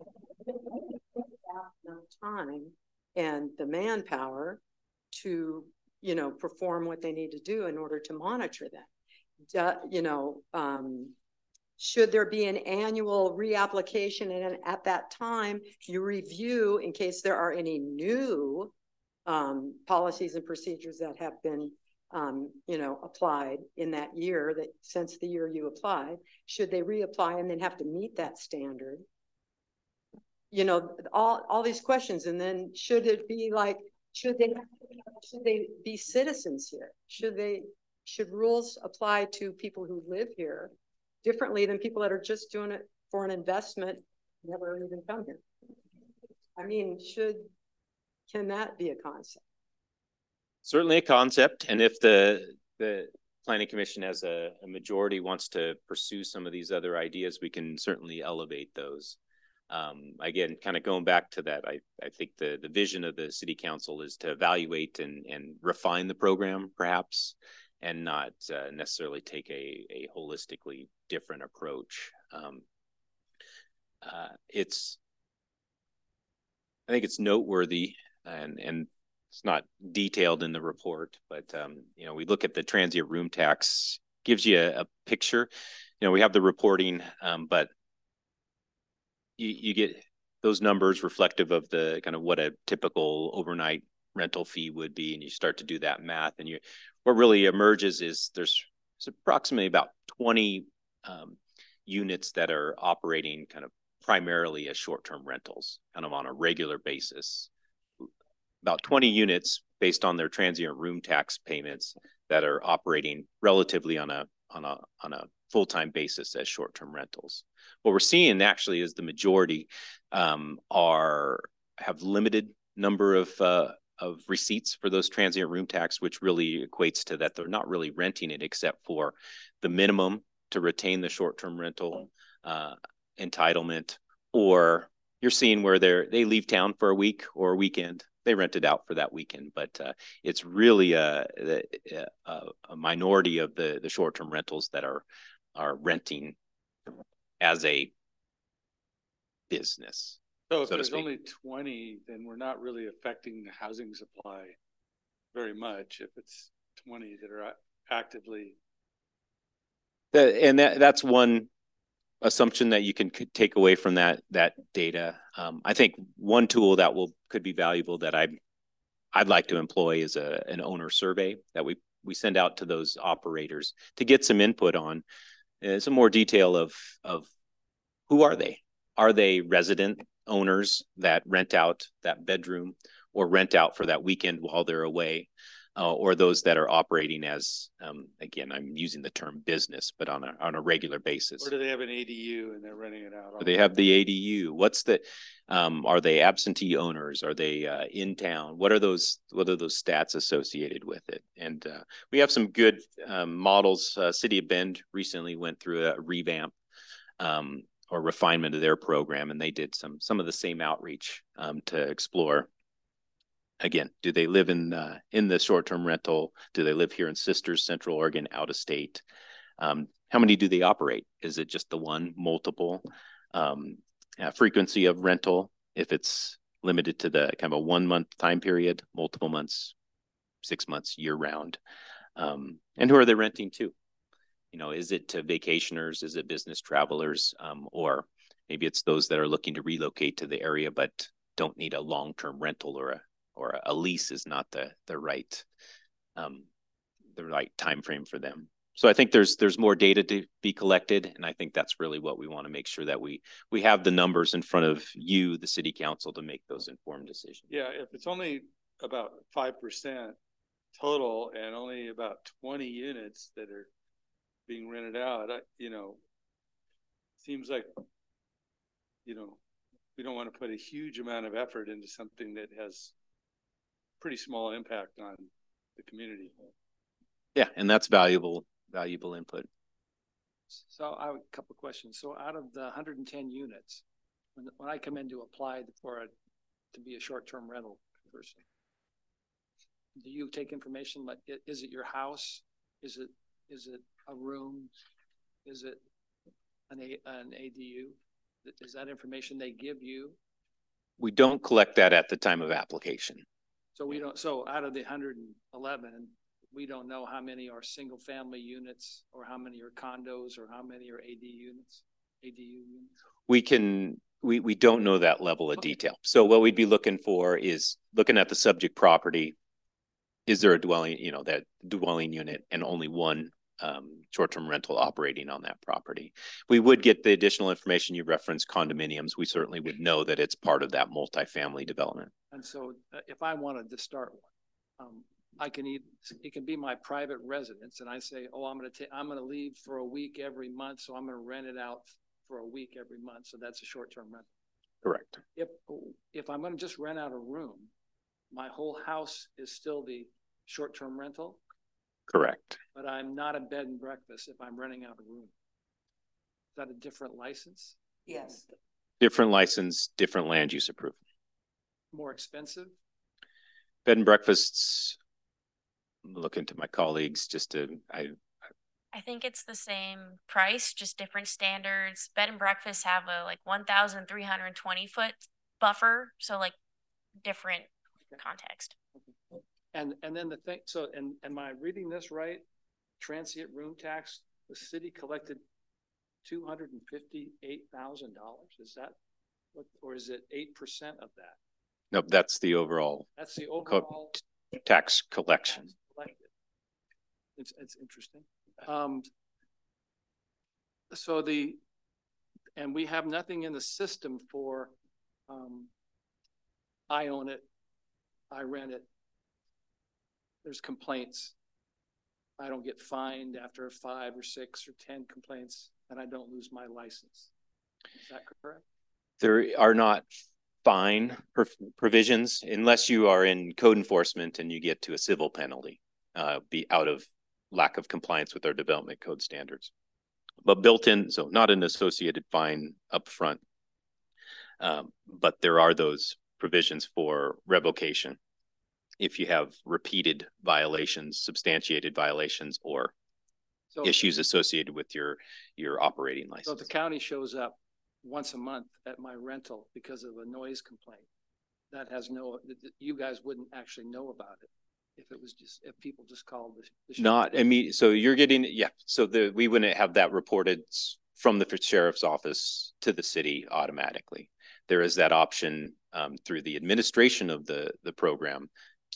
enough time and the manpower to, you know, perform what they need to do in order to monitor them? Do, you know, um, should there be an annual reapplication, and at that time you review in case there are any new um, policies and procedures that have been, um, you know, applied in that year, that since the year you applied, should they reapply and then have to meet that standard? You know, all, all these questions. And then should it be like, should they, should they be citizens here? Should they, should rules apply to people who live here differently than people that are just doing it for an investment, never even come here? I mean, should, can that be a concept? Certainly a concept. And if the, the planning commission as a, a majority wants to pursue some of these other ideas, we can certainly elevate those. Um, again, kind of going back to that, I, I think the, the vision of the city council is to evaluate and, and refine the program, perhaps, and not uh, necessarily take a, a holistically different approach. Um, uh, it's, I think it's noteworthy, and, and it's not detailed in the report, but, um, you know, we look at the transient room tax, gives you a, a picture. You know, we have the reporting, um, but you, you get those numbers reflective of the kind of what a typical overnight rental fee would be, and you start to do that math, and you, what really emerges is there's, there's approximately about twenty um, units that are operating kind of primarily as short-term rentals, kind of on a regular basis. About twenty units based on their transient room tax payments that are operating relatively on a on a on a full-time basis as short-term rentals. What we're seeing actually is the majority um, are have limited number of uh, of receipts for those transient room tax, which really equates to that they're not really renting it except for the minimum to retain the short-term rental uh, entitlement, or you're seeing where they're they leave town for a week or a weekend. They rent it out for that weekend, but uh, it's really a, a, a minority of the, the short-term rentals that are are renting as a business. So if so there's only twenty, then we're not really affecting the housing supply very much if it's twenty that are actively. The, and that, that's one assumption that you can take away from that that data. Um, I think one tool that will could be valuable that I I'd like to employ is a an owner survey that we we send out to those operators to get some input on uh, some more detail of, of who are they? Are they resident owners that rent out that bedroom or rent out for that weekend while they're away? Uh, or those that are operating as, um, again, I'm using the term business, but on a on a regular basis. Or do they have an A D U and they're renting it out? Do they have the A D U? What's the, um, are they absentee owners? Are they uh, in town? What are those, what are those stats associated with it? And uh, we have some good um, models. Uh, City of Bend recently went through a revamp um, or refinement of their program, and they did some, some of the same outreach um, to explore. Again, do they live in uh, in the short-term rental? Do they live here in Sisters, Central Oregon, out of state? Um, how many do they operate? Is it just the one, multiple? Um, uh, frequency of rental, if it's limited to the kind of a one-month time period, multiple months, six months, year-round. Um, and who are they renting to? You know, is it to vacationers? Is it business travelers? Um, or maybe it's those that are looking to relocate to the area but don't need a long-term rental, or a or a lease is not the the right um, the right time frame for them. So I think there's there's more data to be collected, and I think that's really what we want to make sure that we we have the numbers in front of you, the city council, to make those informed decisions. Yeah, if it's only about five percent total and only about twenty units that are being rented out, I, you know, seems like, you know, we don't want to put a huge amount of effort into something that has pretty small impact on the community. Yeah, and that's valuable, valuable input. So I have a couple of questions. So out of the one hundred ten units, when, when I come in to apply for a, to be a short-term rental person, do you take information like, is it your house? Is it, is it a room? Is it an, a, an A D U? Is that information they give you? We don't collect that at the time of application. So we don't, so out of the one hundred eleven, we don't know how many are single family units or how many are condos or how many are A D units, A D U units? We can, we, we don't know that level of Okay. detail. So what we'd be looking for is looking at the subject property. Is there a dwelling, you know, that dwelling unit and only one um, short-term rental operating on that property? We would get the additional information. You referenced condominiums. We certainly would know that it's part of that multifamily development. And so uh, if I wanted to start one, um, I can eat, it can be my private residence. And I say, oh, I'm going to take, I'm going to leave for a week every month. So I'm going to rent it out for a week every month. So that's a short-term rental. Correct. If, if I'm going to just rent out a room, my whole house is still the short-term rental. Correct. But I'm not a bed and breakfast if I'm renting out a room. Is that a different license? Yes. Different license, different land use approval. More expensive? Bed and breakfasts, I'm looking to my colleagues just to, I, I think it's the same price, just different standards. Bed and breakfasts have a like one thousand three hundred twenty foot buffer. So like different context. And and then the thing, so, and am I reading this right? Transient room tax, the city collected two hundred fifty-eight thousand dollars. Is that what, or is it eight percent of that? no, that's the overall That's the overall tax collection. tax collected. It's, it's interesting. Um, so the, and we have nothing in the system for, um, I own it, I rent it. There's complaints. I don't get fined after five or six or ten complaints, and I don't lose my license. Is that correct? There are not fine provisions unless you are in code enforcement and you get to a civil penalty, uh, be out of lack of compliance with our development code standards. But built in, so not an associated fine upfront, um, but there are those provisions for revocation if you have repeated violations, substantiated violations, or So, issues associated with your your operating license. so if the county shows up once a month at my rental because of a noise complaint, that has no, you guys wouldn't actually know about it if it was just, if people just called the. the Not, I mean, so you're getting, yeah, so the, we wouldn't have that reported from the sheriff's office to the city automatically. There is that option um, through the administration of the, the program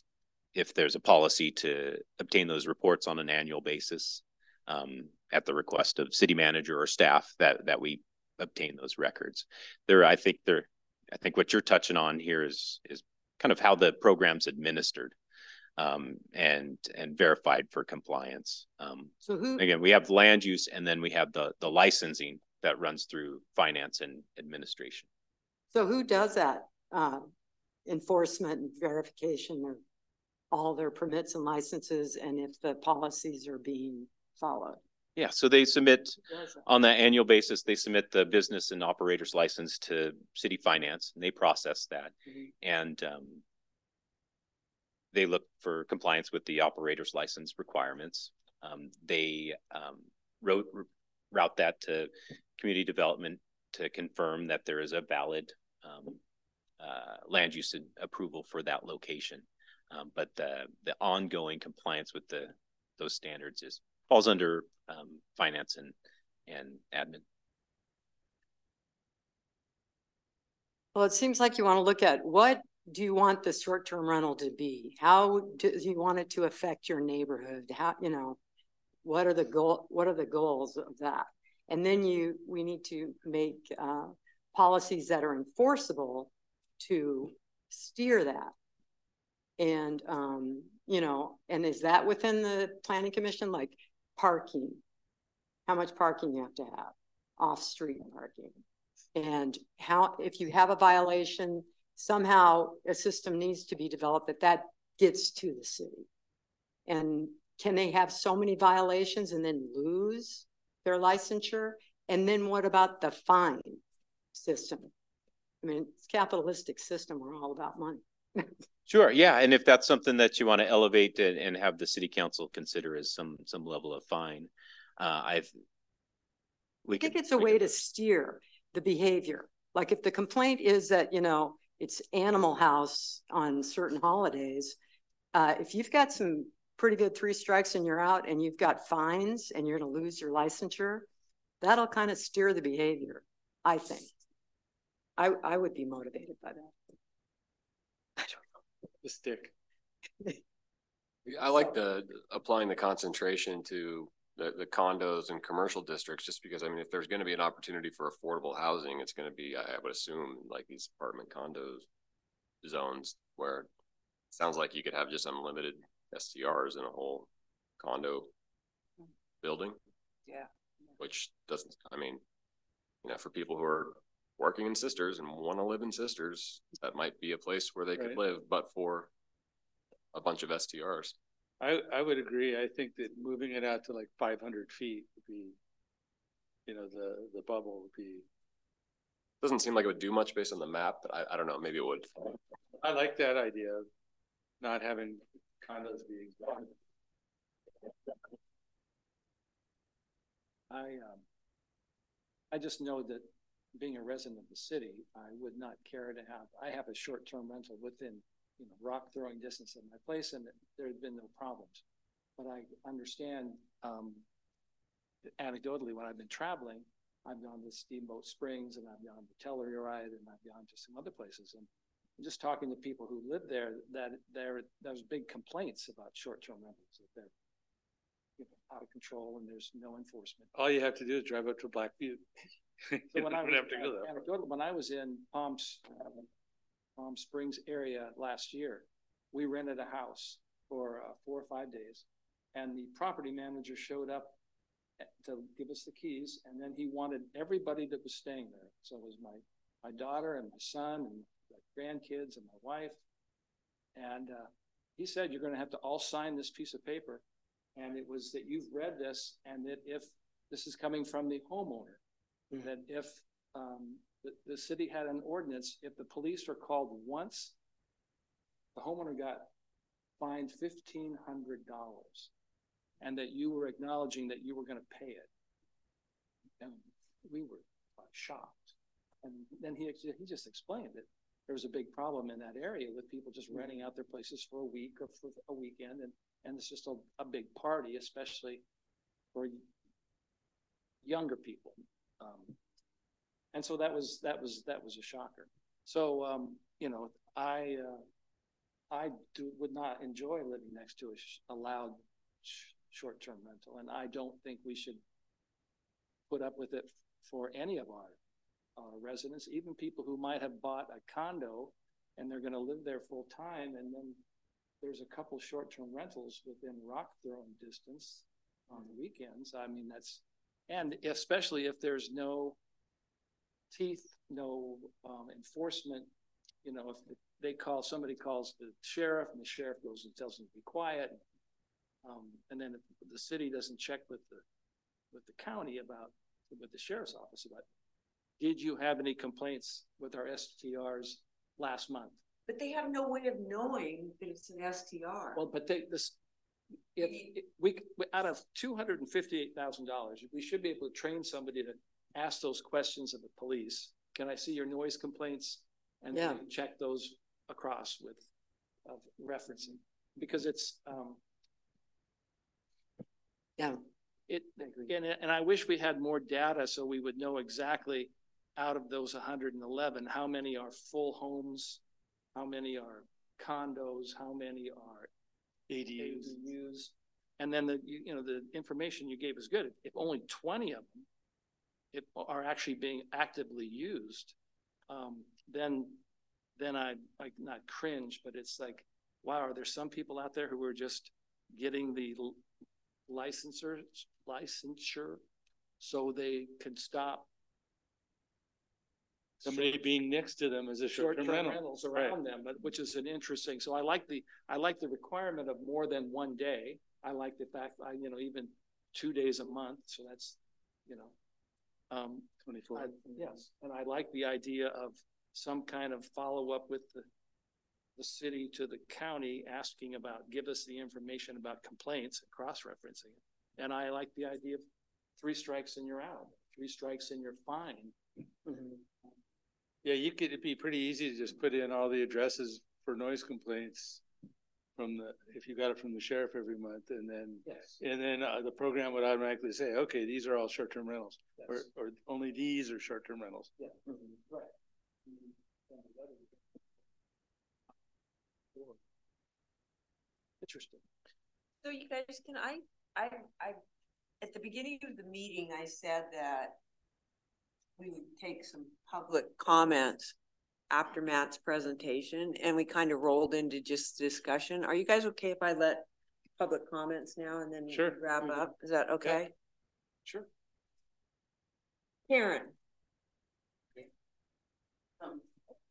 if there's a policy to obtain those reports on an annual basis, um, at the request of city manager or staff, that that we obtain those records. There, I think there, I think what you're touching on here is is kind of how the program's administered, um, and and verified for compliance. Um, So who, again, we have land use, and then we have the the licensing that runs through finance and administration. so who does that, uh, enforcement and verification of all their permits and licenses and if the policies are being followed? Yeah, so they submit Who does that? on that annual basis, they submit the business and operator's license to city finance, and they process that. Mhm. And um, they look for compliance with the operator's license requirements. Um, they um, wrote, route that to community development to confirm that there is a valid um, uh, land use approval for that location. Um, but the the ongoing compliance with the those standards is falls under um, finance and and admin. Well, it seems like you want to look at what do you want the short-term rental to be? How do you want it to affect your neighborhood? How, you know, what are the goal, what are the goals of that? And then you, we need to make uh, policies that are enforceable to steer that. And, um, you know, and is that within the planning commission, like parking? How much parking you have to have, off-street parking? And how, if you have a violation, somehow a system needs to be developed that that gets to the city. And can they have so many violations and then lose their licensure? And then what about the fine system? I mean, it's a capitalistic system. We're all about money. Sure, yeah, and if that's something that you want to elevate and, and have the city council consider as some some level of fine, uh, I've. We I think could, it's a we way could, to steer the behavior. Like if the complaint is that, you know, it's Animal House on certain holidays, uh, if you've got some pretty good three strikes and you're out and you've got fines and you're going to lose your licensure, that'll kind of steer the behavior, I think. I, I would be motivated by that. I don't know. The stick. I like the applying the concentration to the, the condos and commercial districts, just because, I mean, if there's going to be an opportunity for affordable housing, it's going to be, I, I would assume, like these apartment condos zones where it sounds like you could have just unlimited S T Rs in a whole condo building. Yeah. Which doesn't, I mean, you know, for people who are working in Sisters and want to live in Sisters, that might be a place where they Right. could live, but for a bunch of S T Rs. I, I would agree. I think that moving it out to like five hundred feet would be, you know, the, the bubble would be. Doesn't seem like it would do much based on the map, but I, I don't know, maybe it would. I like that idea of not having condos being. I, um, I just know that being a resident of the city, I would not care to have, I have a short-term rental within, you know, rock throwing distance of my place, and there have been no problems. But I understand, um, anecdotally, when I've been traveling, I've gone to Steamboat Springs and I've gone to Telluride and I've gone to some other places. And just talking to people who live there, that there, there's big complaints about short-term rentals, that they're, you know, out of control and there's no enforcement. All you have to do is drive up to Black Butte. So when I was, have to go that anecdotal, when I was in Palms, Palm Springs area last year, we rented a house for uh, four or five days, and the property manager showed up to give us the keys, and then he wanted everybody that was staying there. So it was my my daughter and my son and my grandkids and my wife, and uh, he said, "You're going to have to all sign this piece of paper," and it was that you've read this, and that if this is coming from the homeowner, mm-hmm. that if um, the, the city had an ordinance, if the police are called once, the homeowner got fined fifteen hundred dollars, and that you were acknowledging that you were going to pay it. And we were uh, shocked. And then he, he just explained that there was a big problem in that area with people just renting out their places for a week or for a weekend. And, and it's just a, a big party, especially for younger people. Um, and so that was, that was, that was a shocker. So, um, you know, I, uh, I do, would not enjoy living next to a sh- allowed sh- short-term rental, and I don't think we should put up with it for any of our, our residents, even people who might have bought a condo and they're going to live there full time, and then there's a couple short-term rentals within rock throwing distance on the weekends. I mean, that's, and especially if there's no teeth, no um, enforcement, you know, if they call, somebody calls the sheriff and the sheriff goes and tells them to be quiet. Um, and then if the city doesn't check with the, with the county about, with the sheriff's office about, did you have any complaints with our S T Rs last month? But they have no way of knowing that it's an S T R. Well, but they, this, if, if we, out of two hundred fifty-eight thousand dollars, we should be able to train somebody to ask those questions of the police. Can I see your noise complaints? And Yeah. then check those across with of referencing, because it's, um, Yeah. it, and, and I wish we had more data so we would know exactly out of those one hundred eleven, how many are full homes, how many are condos, how many are A D Us. And then the, you, you know, the information you gave is good. If only twenty of them if, are actually being actively used, um, then, then I, I not cringe, but it's like, wow, are there some people out there who are just getting the licensure, licensure so they can stop Somebody being next to them as a short-term short-term rental. rentals Right. around them, but which is an interesting. So I like the I like the requirement of more than one day. I like the fact I you know even two days a month. So that's you know um, twenty-four. I, yes, and I like the idea of some kind of follow up with the the city to the county asking about give us the information about complaints and cross referencing it. And I like the idea of three strikes and you're out, three strikes and you're fine. Mhm. Yeah, you could, it'd be pretty easy to just put in all the addresses for noise complaints from the, if you got it from the sheriff every month, and then, Yes. and then uh, the program would automatically say, okay, these are all short-term rentals, Yes. or, or only these are short-term rentals. Yeah. Mm-hmm. Right. Mm-hmm. Interesting. So you guys, can I, I, I, at the beginning of the meeting, I said that we would take some public comments after Matt's presentation, and we kind of rolled into just discussion. Are you guys okay if I let public comments now and then we Sure. wrap Mhm. up? Is that okay? Sure. Karen? Um,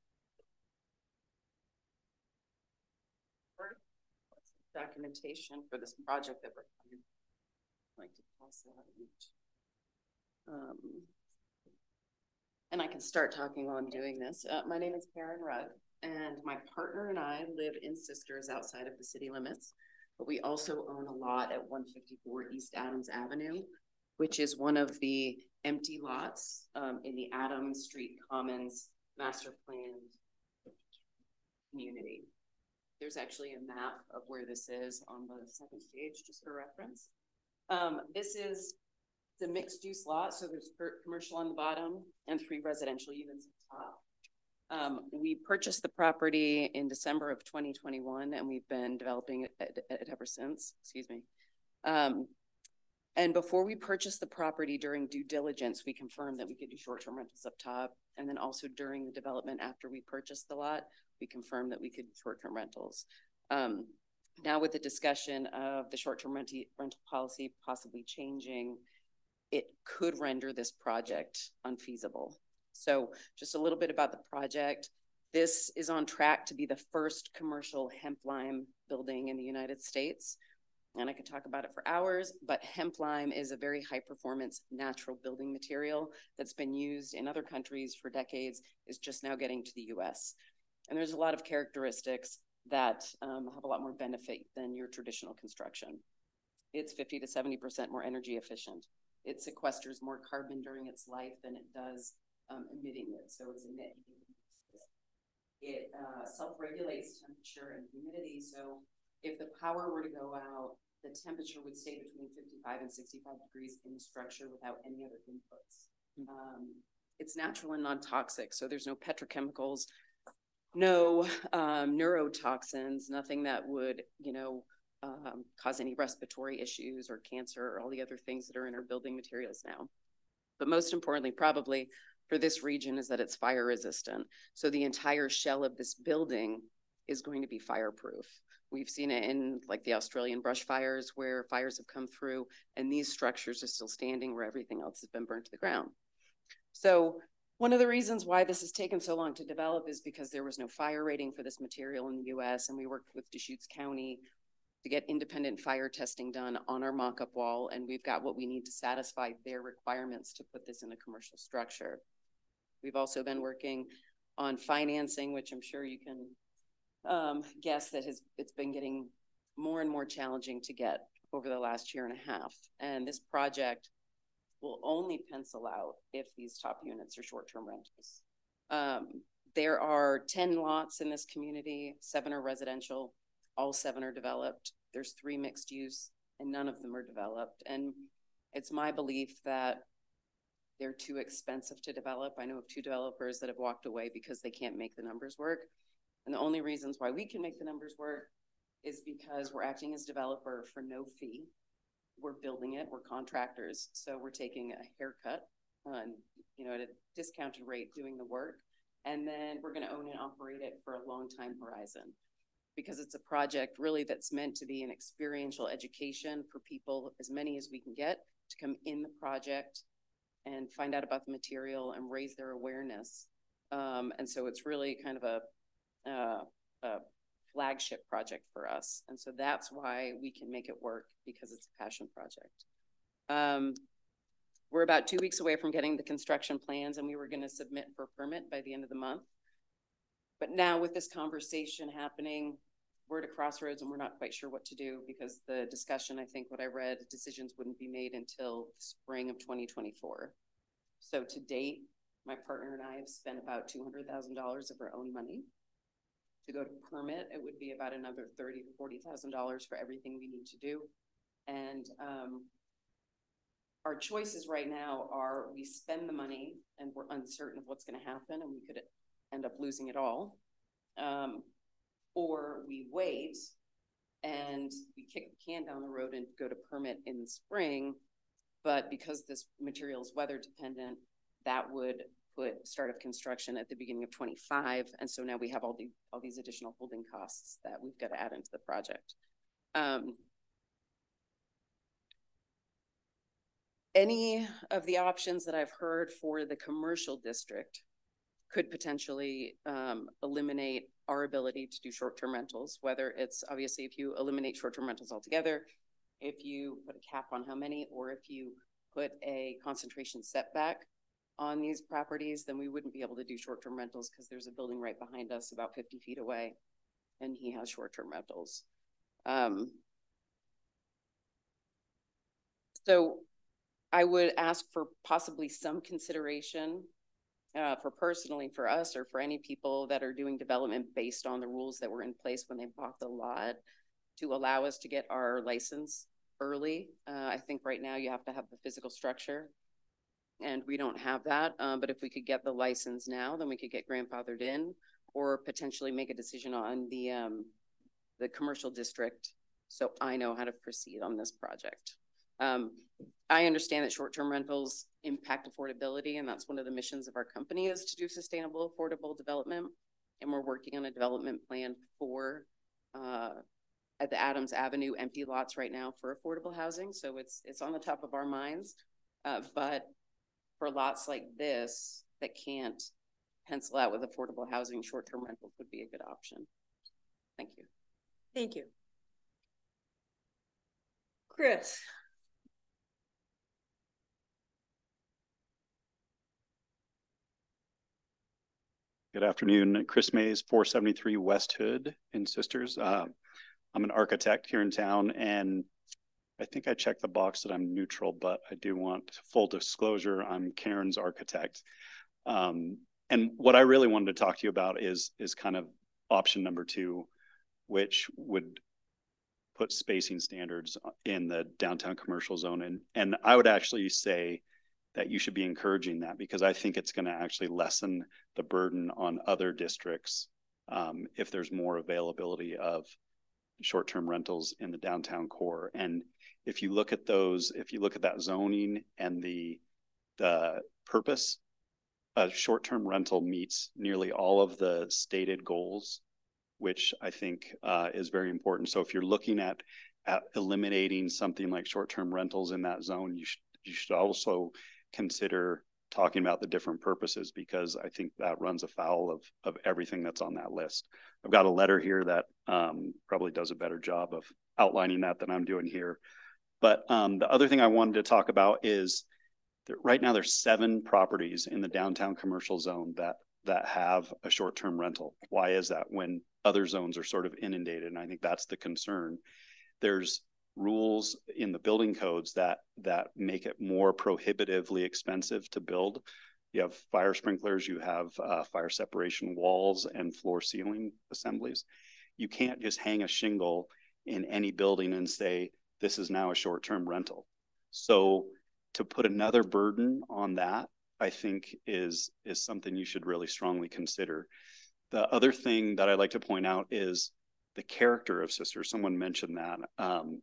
documentation for this project that we're going to pass out. Um, and I can start talking while I'm doing this. Uh, my name is Karen Rudd, and my partner and I live in Sisters outside of the city limits, but we also own a lot at one fifty-four East Adams Avenue, which is one of the empty lots um, in the Adams Street Commons master plan community. There's actually a map of where this is on the second page, just for reference. Um, this is the mixed use lot. So there's commercial on the bottom and three residential units at the top. Um, we purchased the property in December of twenty twenty-one, and we've been developing it, it, it ever since, excuse me. Um, and before we purchased the property, during due diligence, we confirmed that we could do short-term rentals up top. And then also during the development after we purchased the lot, we confirmed that we could do short-term rentals. Um, now with the discussion of the short-term rent rental policy possibly changing, it could render this project unfeasible. So just a little bit about the project. This is on track to be the first commercial hemp lime building in the United States. And I could talk about it for hours, but hemp lime is a very high performance natural building material that's been used in other countries for decades, is just now getting to the U S. And there's a lot of characteristics that um, have a lot more benefit than your traditional construction. It's fifty to seventy percent more energy efficient. It sequesters more carbon during its life than it does um, emitting it. So it's emitting. It uh, self-regulates temperature and humidity. So if the power were to go out, the temperature would stay between fifty-five and sixty-five degrees in the structure without any other inputs. Mm-hmm. Um, it's natural and non-toxic. So there's no petrochemicals, no um, neurotoxins, nothing that would, you know, um, cause any respiratory issues or cancer or all the other things that are in our building materials now. But most importantly, probably for this region, is that it's fire resistant. So the entire shell of this building is going to be fireproof. We've seen it in like the Australian brush fires where fires have come through and these structures are still standing where everything else has been burnt to the ground. So one of the reasons why this has taken so long to develop is because there was no fire rating for this material in the U S, and we worked with Deschutes County to get independent fire testing done on our mock-up wall, and we've got what we need to satisfy their requirements to put this in a commercial structure. We've also been working on financing, which I'm sure you can um, guess that has it's been getting more and more challenging to get over the last year and a half. And this project will only pencil out if these top units are short-term rentals. Um, there are ten lots in this community, seven are residential, all seven are developed. There's three mixed use and none of them are developed. And it's my belief that they're too expensive to develop. I know of two developers that have walked away because they can't make the numbers work. And the only reasons why we can make the numbers work is because we're acting as developer for no fee. We're building it, we're contractors. So we're taking a haircut on, you know, at a discounted rate doing the work. And then we're gonna own and operate it for a long time horizon, because it's a project really that's meant to be an experiential education for people, as many as we can get, to come in the project and find out about the material and raise their awareness. Um, and so it's really kind of a, uh, a flagship project for us. And so that's why we can make it work, because it's a passion project. Um, we're about two weeks away from getting the construction plans, and we were going to submit for a permit by the end of the month. But now with this conversation happening, we're at a crossroads and we're not quite sure what to do, because the discussion, I think what I read, decisions wouldn't be made until spring of twenty twenty-four. So to date, my partner and I have spent about two hundred thousand dollars of our own money. To go to permit, it would be about another thirty to forty thousand dollars for everything we need to do. And um, our choices right now are we spend the money and we're uncertain of what's going to happen and we could end up losing it all. Um, or we wait and we kick the can down the road and go to permit in the spring. But because this material is weather dependent, that would put start of construction at the beginning of twenty-five. And so now we have all the all these additional holding costs that we've got to add into the project. Um, any of the options that I've heard for the commercial district could potentially um, eliminate our ability to do short-term rentals, whether it's obviously if you eliminate short-term rentals altogether, if you put a cap on how many, or if you put a concentration setback on these properties, then we wouldn't be able to do short-term rentals, because there's a building right behind us about fifty feet away and he has short-term rentals. Um, so I would ask for possibly some consideration Uh, for personally for us or for any people that are doing development based on the rules that were in place when they bought the lot, to allow us to get our license early. Uh, I think right now you have to have the physical structure and we don't have that. Um, but if we could get the license now, then we could get grandfathered in, or potentially make a decision on the, um, the commercial district. So I know how to proceed on this project. Um, I understand that short-term rentals impact affordability, and that's one of the missions of our company, is to do sustainable, affordable development. And we're working on a development plan for uh, at the Adams Avenue empty lots right now for affordable housing. So it's it's on the top of our minds. Uh, but for lots like this that can't pencil out with affordable housing, short-term rentals would be a good option. Thank you. Thank you. Chris. Good afternoon, Chris Mays, four seventy-three West Hood in Sisters. Uh, I'm an architect here in town, and I think I checked the box that I'm neutral, but I do want full disclosure. I'm Karen's architect. Um, and what I really wanted to talk to you about is, is kind of option number two, which would put spacing standards in the downtown commercial zone. And, and I would actually say that you should be encouraging that, because I think it's going to actually lessen the burden on other districts um, if there's more availability of short-term rentals in the downtown core. And if you look at those, if you look at that zoning and the, the purpose, a short-term rental meets nearly all of the stated goals, which I think uh, is very important. So if you're looking at, at eliminating something like short-term rentals in that zone, you should, you should also consider talking about the different purposes, because I think that runs afoul of, of everything that's on that list. I've got a letter here that um, probably does a better job of outlining that than I'm doing here. But um, the other thing I wanted to talk about is that right now there's seven properties in the downtown commercial zone that that have a short-term rental. Why is that when other zones are sort of inundated? And I think that's the concern. There's rules in the building codes that that make it more prohibitively expensive to build. You have fire sprinklers, you have uh, fire separation walls and floor ceiling assemblies. You can't just hang a shingle in any building and say, this is now a short-term rental. So to put another burden on that, I think is, is something you should really strongly consider. The other thing that I'd like to point out is the character of Sisters. Someone mentioned that. Um,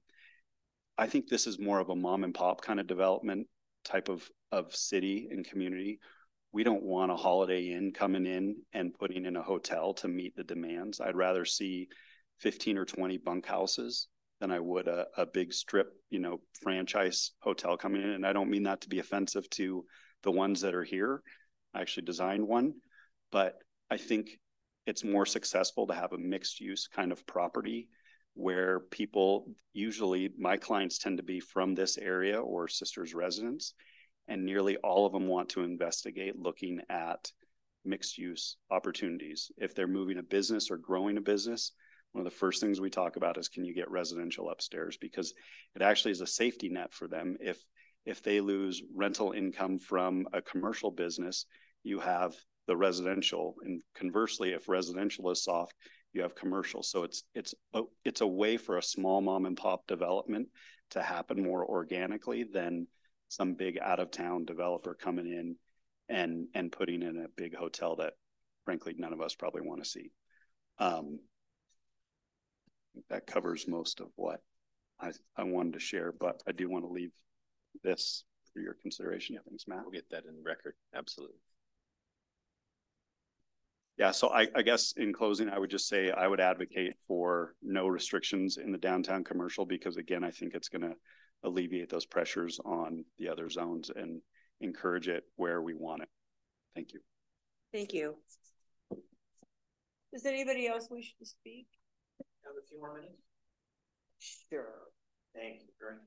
I think this is more of a mom and pop kind of development type of, of city and community. We don't want a Holiday Inn coming in and putting in a hotel to meet the demands. I'd rather see fifteen or twenty bunkhouses than I would a, a big strip, you know, franchise hotel coming in. And I don't mean that to be offensive to the ones that are here. I actually designed one, but I think it's more successful to have a mixed use kind of property where people, usually my clients tend to be from this area or Sisters residents, and nearly all of them want to investigate looking at mixed use opportunities. If they're moving a business or growing a business, one of the first things we talk about is, can you get residential upstairs? Because it actually is a safety net for them. If if they lose rental income from a commercial business, you have the residential, and conversely, if residential is soft, you have commercial. So it's it's a, it's a way for a small mom and pop development to happen more organically than some big out of town developer coming in and and putting in a big hotel that frankly none of us probably want to see. Um, that covers most of what I, I wanted to share, but I do want to leave this for your consideration. Yeah, thanks, Matt. We'll get that in the record. Absolutely. Yeah, so I, I guess in closing, I would just say I would advocate for no restrictions in the downtown commercial, because again, I think it's going to alleviate those pressures on the other zones and encourage it where we want it. Thank you. Thank you. Does anybody else wish to speak? Have a few more minutes? Sure. Thank you very much.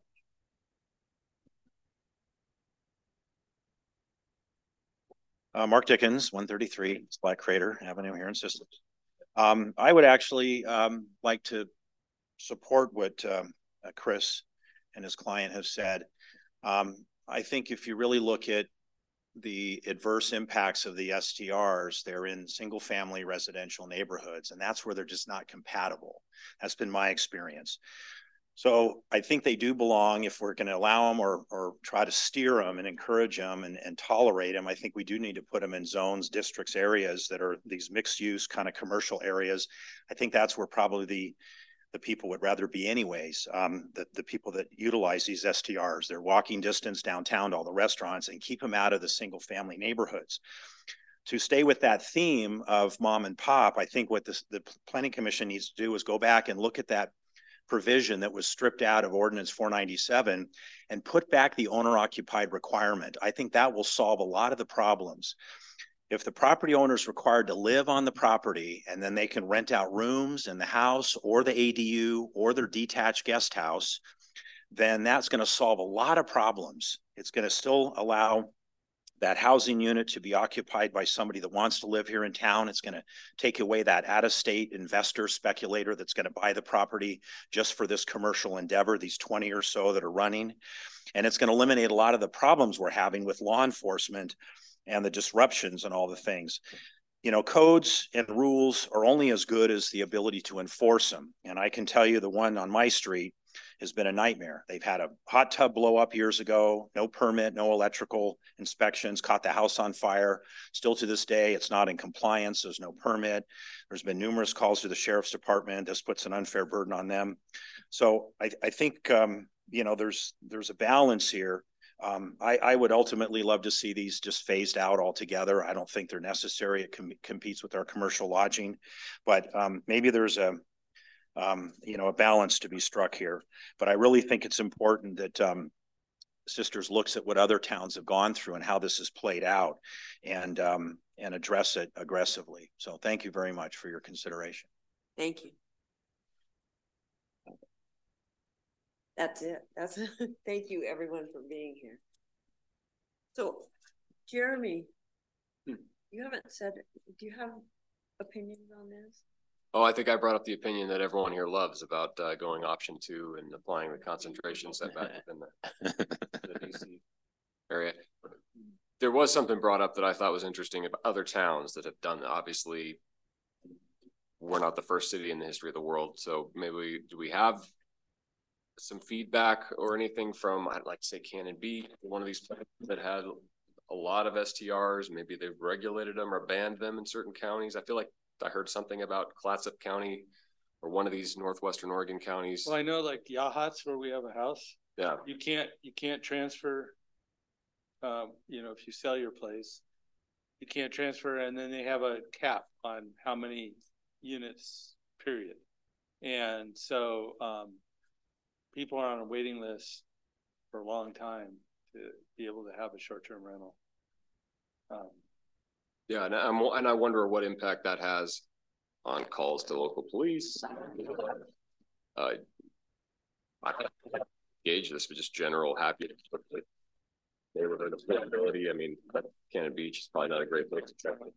Uh, Mark Dickens, one thirty-three Black Crater Avenue here in Systems. Um, I would actually um, like to support what um, uh, Chris and his client have said. Um, I think if you really look at the adverse impacts of the S T Rs, they're in single family residential neighborhoods, and that's where they're just not compatible. That's been my experience. So I think they do belong, if we're going to allow them or, or try to steer them and encourage them and, and tolerate them. I think we do need to put them in zones, districts, areas that are these mixed use kind of commercial areas. I think that's where probably the the people would rather be anyways. Um, the, the people that utilize these S T Rs, they're walking distance downtown to all the restaurants, and keep them out of the single family neighborhoods. To stay with that theme of mom and pop, I think what this, the Planning Commission needs to do is go back and look at that provision that was stripped out of Ordinance four ninety-seven and put back the owner occupied requirement. I think that will solve a lot of the problems. If the property owner is required to live on the property, and then they can rent out rooms in the house or the A D U or their detached guest house, then that's going to solve a lot of problems. It's going to still allow that housing unit to be occupied by somebody that wants to live here in town. It's going to take away that out-of-state investor speculator that's going to buy the property just for this commercial endeavor, these twenty or so that are running. And it's going to eliminate a lot of the problems we're having with law enforcement and the disruptions and all the things. You know, codes and rules are only as good as the ability to enforce them. And I can tell you the one on my street, has been a nightmare. They've had a hot tub blow up years ago, no permit, no electrical inspections, caught the house on fire. Still to this day, it's not in compliance. There's no permit. There's been numerous calls to the sheriff's department. This puts an unfair burden on them. So I, I think, um, you know, there's, there's a balance here. Um, I, I would ultimately love to see these just phased out altogether. I don't think they're necessary. It com competes with our commercial lodging, but um, maybe there's a, um, you know, a balance to be struck here. But I really think it's important that um, Sisters looks at what other towns have gone through and how this has played out, and um, and address it aggressively. So thank you very much for your consideration. Thank you. That's it. That's it. Thank you everyone for being here. So, Jeremy, hmm. you haven't said, do you have opinions on this? Oh, I think I brought up the opinion that everyone here loves about uh, going option two and applying the concentration setback within the, the D C area. There was something brought up that I thought was interesting about other towns that have done, obviously, we're not the first city in the history of the world. So maybe we, do we have some feedback or anything from, I'd like to say Cannon Beach, one of these that had a lot of S T Rs, maybe they've regulated them or banned them in certain counties. I feel like I heard something about Clatsop County or one of these Northwestern Oregon counties. Well, I know like Yachats where we have a house. Yeah. You can't, you can't transfer, um, you know, if you sell your place, you can't transfer, and then they have a cap on how many units, period. And so, um, people are on a waiting list for a long time to be able to have a short-term rental. Um, yeah, and, I'm, and I wonder what impact that has on calls to local police. Uh, I gauge this, but just general happiness with the neighborhood affordability. I mean, Cannon Beach is probably not a great place to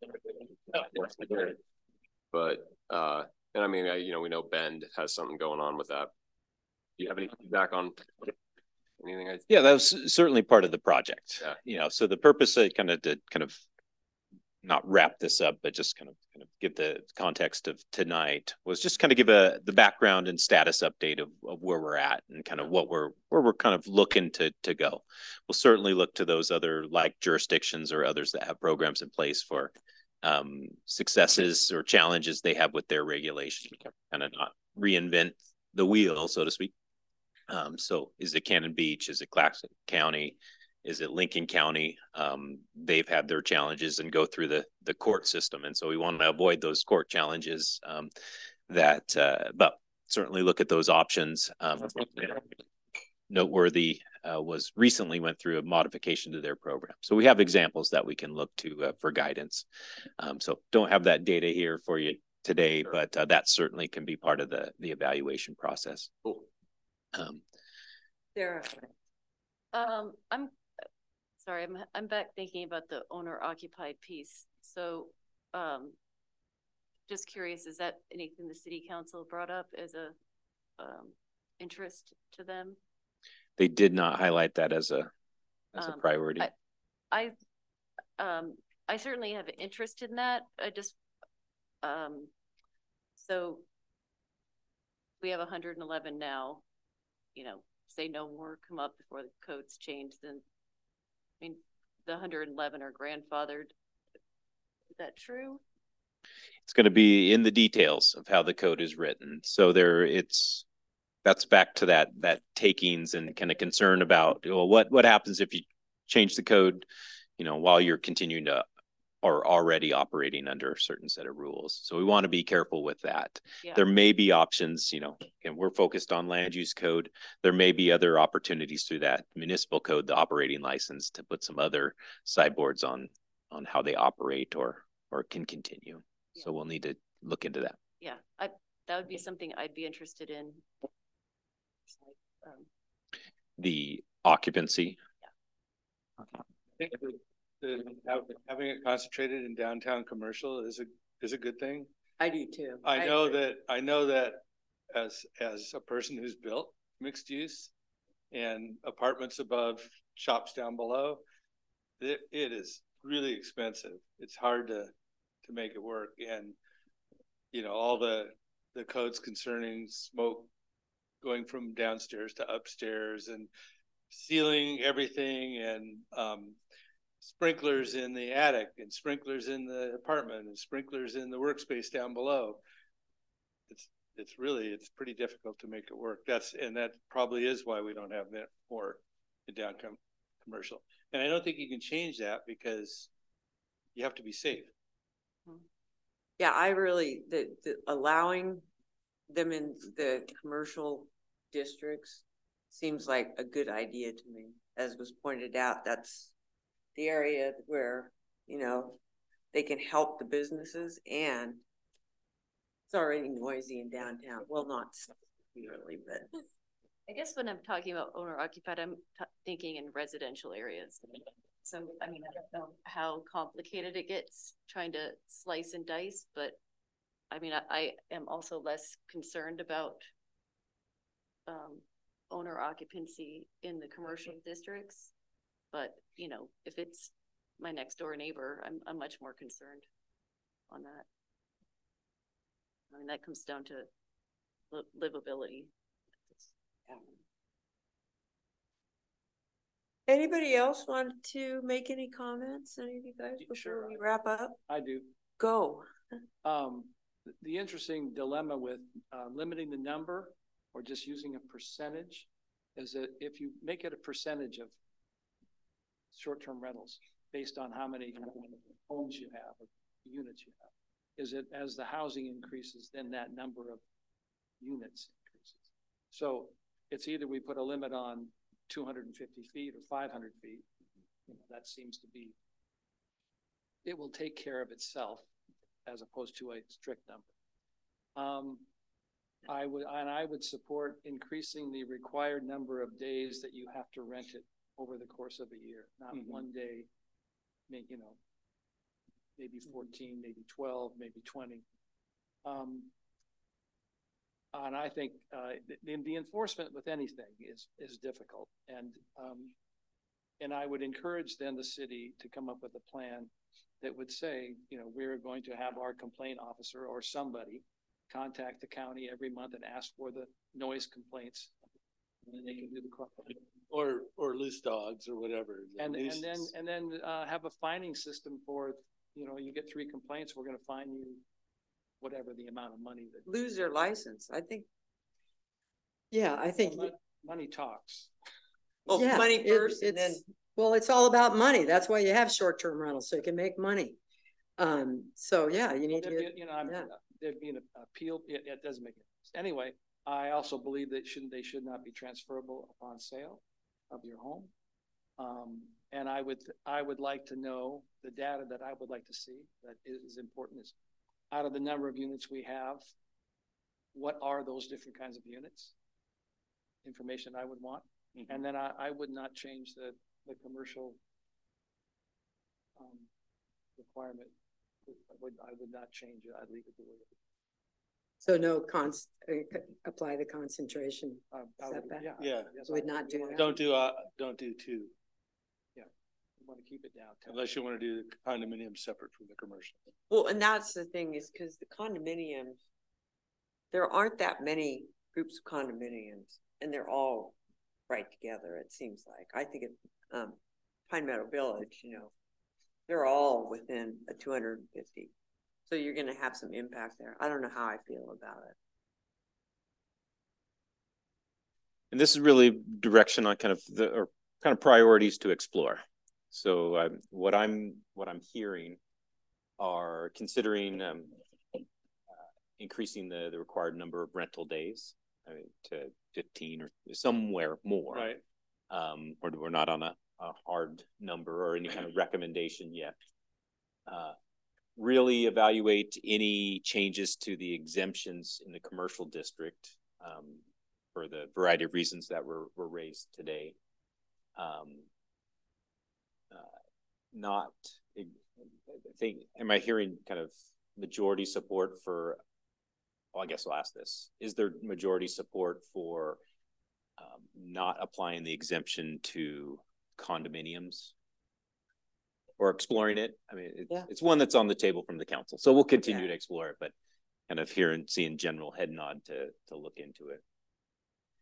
try. But, uh, and I mean, I, you know, we know Bend has something going on with that. Do you have any feedback on anything? I yeah, that was certainly part of the project. Yeah. You know, so the purpose of kind of to kind of not wrap this up, but just kind of kind of give the context of tonight was just kind of give a the background and status update of, of where we're at and kind of what we're where we're kind of looking to to go. We'll certainly look to those other like jurisdictions or others that have programs in place for um, successes or challenges they have with their regulation, kind of not reinvent the wheel, so to speak. Um, so is it Cannon Beach? Is it Clatsop County? Is it Lincoln County? Um, they've had their challenges and go through the the court system. And so we want to avoid those court challenges um, that, uh, but certainly look at those options. Um, noteworthy uh, was recently went through a modification to their program. So we have examples that we can look to uh, for guidance. Um, so don't have that data here for you today, but uh, that certainly can be part of the, the evaluation process. Cool. Um, Sarah. Um, I'm sorry, I'm I'm back thinking about the owner occupied piece. So, um, just curious, is that anything the city council brought up as a um, interest to them? They did not highlight that as a as um, a priority. I, I um I certainly have an interest in that. I just um so we have one hundred eleven now. You know, say no more come up before the codes change, then I mean the one hundred eleven are grandfathered. Is that true? It's going to be in the details of how the code is written. So there it's that's back to that that takings and kind of concern about, well, what what happens if you change the code, you know, while you're continuing to or already operating under a certain set of rules. So we want to be careful with that. Yeah. There may be options, you know, and we're focused on land use code. There may be other opportunities through that municipal code, the operating license, to put some other sideboards on on how they operate or or can continue. Yeah. So we'll need to look into that. Yeah, I, that would be something I'd be interested in. Um, the occupancy. Yeah. The, having it concentrated in downtown commercial is a is a good thing. I do too. I, I know agree. that I know that as as a person who's built mixed use and apartments above, shops down below, it, it is really expensive. It's hard to to make it work, and you know all the the codes concerning smoke going from downstairs to upstairs and sealing everything and, um, sprinklers in the attic and sprinklers in the apartment and sprinklers in the workspace down below. It's, it's really, it's pretty difficult to make it work. That's, and that probably is why we don't have that more in downtown commercial. And I don't think you can change that because you have to be safe. Yeah, I really, the, the allowing them in the commercial districts seems like a good idea to me. As was pointed out, that's the area where, you know, they can help the businesses, and it's already noisy in downtown. Well, not really, but. I guess when I'm talking about owner occupied, I'm t thinking in residential areas. So, I mean, I don't know how complicated it gets trying to slice and dice, but I mean, I, I am also less concerned about um, owner occupancy in the commercial districts. But, you know, if it's my next door neighbor, I'm, I'm much more concerned on that. I mean, that comes down to li livability. Yeah. Anybody else want to make any comments? Any of you guys before Sure. we wrap up? I do. Go. Um, the interesting dilemma with uh, limiting the number or just using a percentage is that if you make it a percentage of short-term rentals based on how many homes you have or units you have, is it as the housing increases, then that number of units increases. So it's either we put a limit on two hundred fifty feet or five hundred feet. You know, that seems to be, it will take care of itself as opposed to a strict number. Um, I would, and I would support increasing the required number of days that you have to rent it over the course of a year, not mm-hmm. one day, maybe, you know, maybe fourteen, maybe twelve, maybe twenty. Um, and I think uh, the, the enforcement with anything is is difficult, and um, and I would encourage then the city to come up with a plan that would say, you know, we're going to have our complaint officer or somebody contact the county every month and ask for the noise complaints, and then they can do the or or loose dogs or whatever. And and then and then uh, have a fining system for, you know, you get three complaints, we're going to fine you whatever the amount of money that lose their license. I think. Yeah, I think money, money talks. Well, yeah, money first, it, and then. Well, it's all about money. That's why you have short-term rentals, so you can make money. Um, so yeah, you need well, to. Be, you know, I'm, yeah. there'd be an appeal. It, it doesn't make sense. Anyway, I also believe that shouldn't they should not be transferable upon sale of your home. Um, and I would I would like to know the data that I would like to see that is important is out of the number of units we have, what are those different kinds of units? Information I would want. Mm-hmm. And then I, I would not change the, the commercial um, requirement. I would, I would not change it. I'd leave it the way it is. So no cons uh, apply the concentration. Uh, would, yeah, yeah. Yes, would not do that. Don't do uh, don't do two. Yeah, you want to keep it down. Unless you want to do the condominium separate from the commercial. Well, and that's the thing is because the condominiums, there aren't that many groups of condominiums, and they're all right together. It seems like I think it, um, Pine Meadow Village, you know, they're all within a two hundred fifty. So you're going to have some impact there. I don't know how I feel about it. And this is really direction on kind of the or kind of priorities to explore. So um, what I'm what I'm hearing are considering um, uh, increasing the the required number of rental days, I mean, to fifteen or somewhere more. Right. Um, we're we're not on a, a hard number or any kind of recommendation yet. Uh, really evaluate any changes to the exemptions in the commercial district um, for the variety of reasons that were, were raised today. Um, uh, not, I think, am I hearing kind of majority support for, well, I guess I'll ask this. Is there majority support for um, not applying the exemption to condominiums? Or exploring it. I mean, it's, yeah. it's one that's on the table from the council. So we'll continue yeah. to explore it, but kind of hear and see in general head nod to to look into it.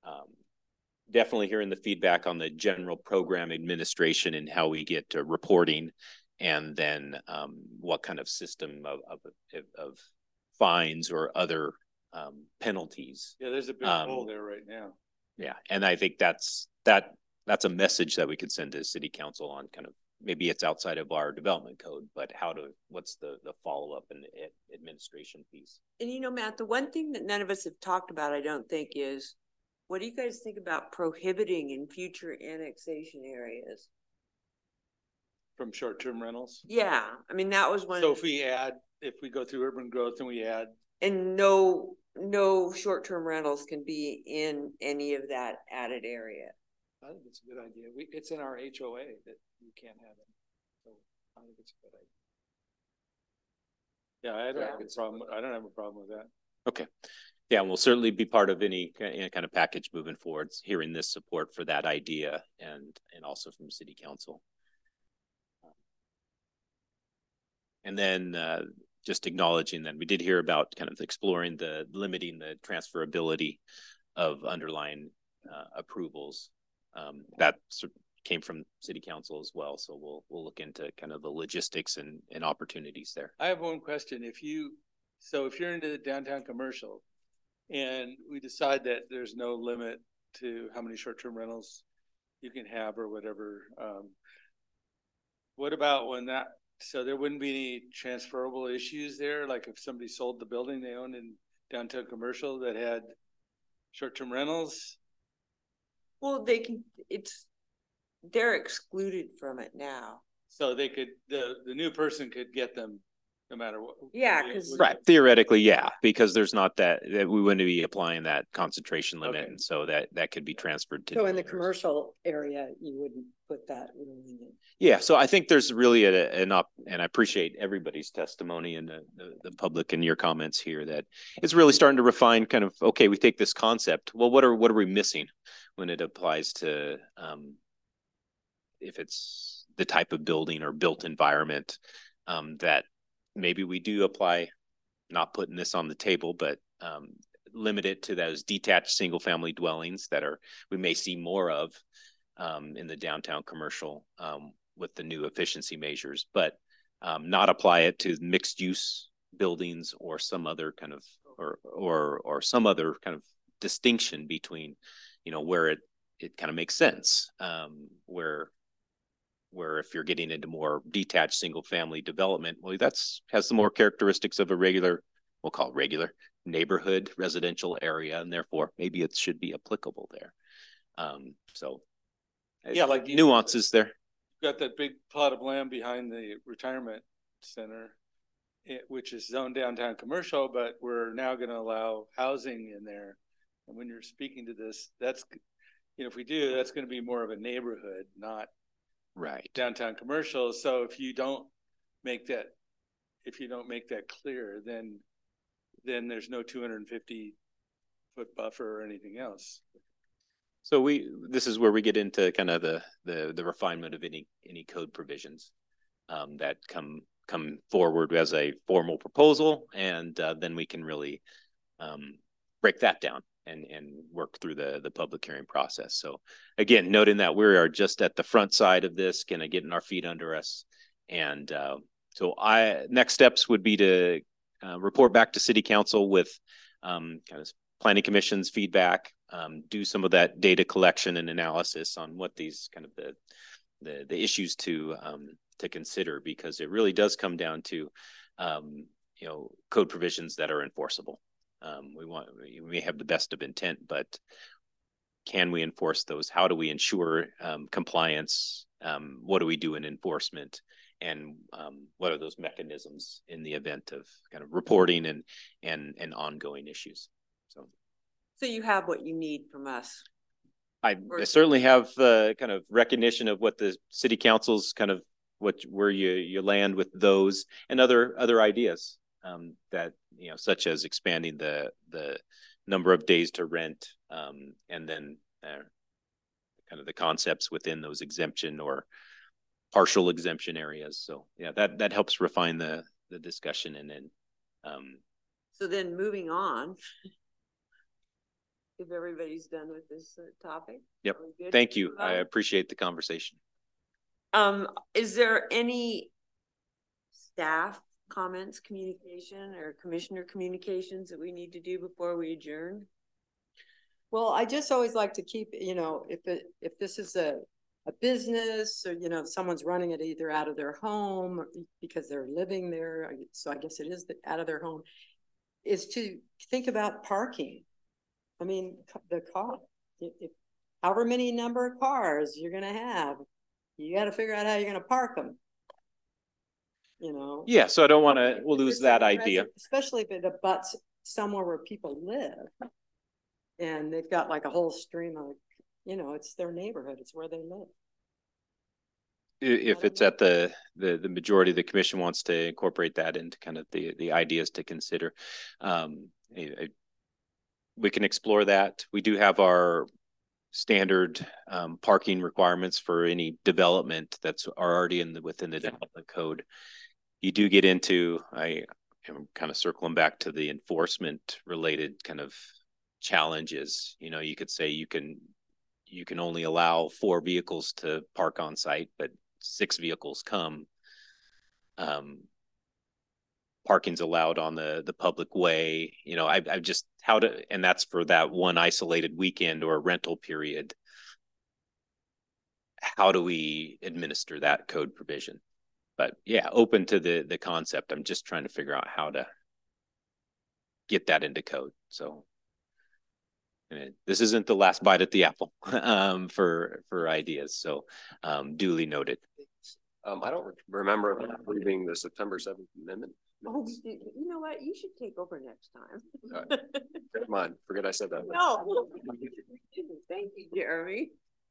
um, definitely hearing the feedback on the general program administration and how we get to reporting, and then um, what kind of system of, of, of fines or other um, penalties. Yeah, there's a big Um, hole there right now. Yeah, and I think that's that that's a message that we could send to city council on kind of, maybe it's outside of our development code, but how to, what's the the follow-up and the administration piece. And you know, Matt, the one thing that none of us have talked about, I don't think, is what do you guys think about prohibiting in future annexation areas? From short-term rentals. Yeah, I mean, that was one. So if we add, if we go through urban growth and we add, And no, no short-term rentals can be in any of that added area. I think it's a good idea. We, it's in our H O A that you can't have it. So I think it's a good idea. yeah, I don't Yeah. have a problem. I don't have a problem with that. Okay. Yeah, and we'll certainly be part of any, any kind of package moving forward, hearing this support for that idea, and and also from city council. And then uh, just acknowledging that we did hear about kind of exploring the limiting the transferability of underlying uh, approvals. Um, that sort of came from city council as well. So we'll we'll look into kind of the logistics and, and opportunities there. I have one question. If you, so if you're into the downtown commercial and we decide that there's no limit to how many short-term rentals you can have or whatever, um, what about when that, so there wouldn't be any transferable issues there? Like if somebody sold the building they owned in downtown commercial that had short-term rentals? Well, they can, it's, they're excluded from it now. So they could, the, the new person could get them no matter what. Yeah, 'cause- Right, theoretically, yeah, because there's not that, that we wouldn't be applying that concentration limit, Okay. and so that that could be transferred to. So in the commercial area, you wouldn't put that rule in it. Yeah, so I think there's really a, an up, and I appreciate everybody's testimony and the, the, the public and your comments here, that it's really starting to refine kind of, okay, we take this concept, well, what are, what are we missing when it applies to, um, if it's the type of building or built environment, um, that maybe we do apply, not putting this on the table, but, um, limit it to those detached single family dwellings that are, we may see more of, um, in the downtown commercial, um, with the new efficiency measures, but um, not apply it to mixed use buildings or some other kind of, or or or some other kind of distinction between, you know, where it it kind of makes sense, um, where where if you're getting into more detached single family development, well, that's has the more characteristics of a regular, we'll call it regular neighborhood residential area, and therefore maybe it should be applicable there. Um, so Yeah, like you- nuances there. Got that big plot of land behind the retirement center, it, which is zoned downtown commercial, but we're now going to allow housing in there. And when you're speaking to this, that's, you know, if we do, that's going to be more of a neighborhood, not right downtown commercial. So if you don't make that, if you don't make that clear, then then there's no two hundred fifty foot buffer or anything else. So we, this is where we get into kind of the, the, the refinement of any, any code provisions, um, that come, come forward as a formal proposal. And, uh, then we can really, um, break that down and, and work through the, the public hearing process. So again, noting that we are just at the front side of this, kind of getting our feet under us. And, uh, so I, next steps would be to, uh, report back to city council with, um, kind of planning commission's feedback, um, do some of that data collection and analysis on what these kind of the the, the issues to um, to consider, because it really does come down to um, you know, code provisions that are enforceable. Um, we want, we may have the best of intent, but can we enforce those? How do we ensure um, compliance? Um, what do we do in enforcement? And um, what are those mechanisms in the event of kind of reporting and and and ongoing issues? So, So you have what you need from us. I, I certainly have uh, kind of recognition of what the city council's kind of what where you you land with those and other other ideas, um, that, you know, such as expanding the the number of days to rent, um, and then uh, kind of the concepts within those exemption or partial exemption areas. So yeah, that that helps refine the the discussion. And then um, So then moving on. if everybody's done with this uh, topic? Yep. Are we good? Thank you. Um, I appreciate the conversation. Um, is there any staff comments, communication, or commissioner communications that we need to do before we adjourn? Well, I just always like to keep, you know, if it, if this is a, a business or, you know, someone's running it either out of their home or because they're living there. So I guess it is the, out of their home, is to think about parking. I mean, the car, if, if, however many number of cars you're going to have, you got to figure out how you're going to park them. You know? Yeah. So I don't want to lose that idea. Especially if it abuts somewhere where people live. And they've got like a whole stream of, you know, it's their neighborhood. It's where they live. If it's at the, the, the majority of the commission wants to incorporate that into kind of the, the ideas to consider. Um, I, we can explore that. We do have our standard um, parking requirements for any development that's already in the, within the development code. You do get into, I am kind of circling back to the enforcement related kind of challenges. You know, you could say you can you can only allow four vehicles to park on site, but six vehicles come. Um, parking's allowed on the the public way. You know, I I just how to, and that's for that one isolated weekend or a rental period. How do we administer that code provision? But yeah, open to the the concept. I'm just trying to figure out how to get that into code. So. This isn't the last bite at the apple um, for for ideas, so um, duly noted. Um, I don't remember reading the September seventh amendment. Oh, you know what? You should take over next time. Right. Come on, forget I said that. No. Thank you, Jeremy.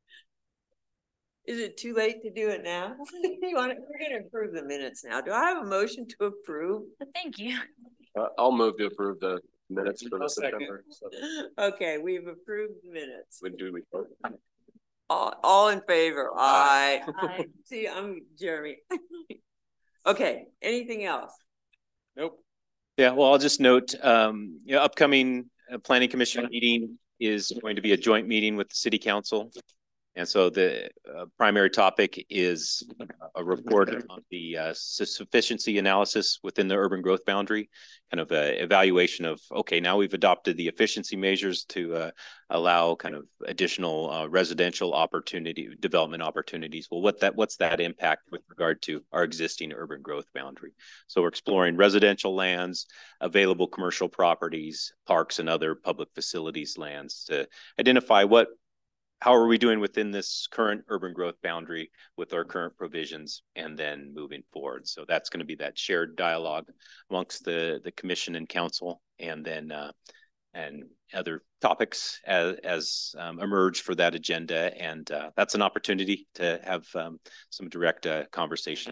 Is it too late to do it now? You want to, we're going to approve the minutes now. Do I have a motion to approve? Thank you. Uh, I'll move to approve the minutes for the September. Okay, we've approved the minutes. When do we vote? All, all in favor? Aye. Aye. See, I'm Jeremy. Okay, anything else? Nope. Yeah, well, I'll just note, um, you know, upcoming uh, planning commission meeting is going to be a joint meeting with the city council. And so the uh, primary topic is a report on the uh, sufficiency analysis within the urban growth boundary, kind of a evaluation of, okay, now we've adopted the efficiency measures to uh, allow kind of additional uh, residential opportunity, development opportunities. Well, what that what's that impact with regard to our existing urban growth boundary? So we're exploring residential lands, available commercial properties, parks, and other public facilities lands to identify what how are we doing within this current urban growth boundary with our current provisions and then moving forward. So that's going to be that shared dialogue amongst the, the commission and council, and then uh, and other topics as, as um, emerge for that agenda. And uh, that's an opportunity to have um, some direct uh, conversation.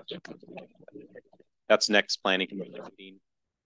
That's next planning committee meeting.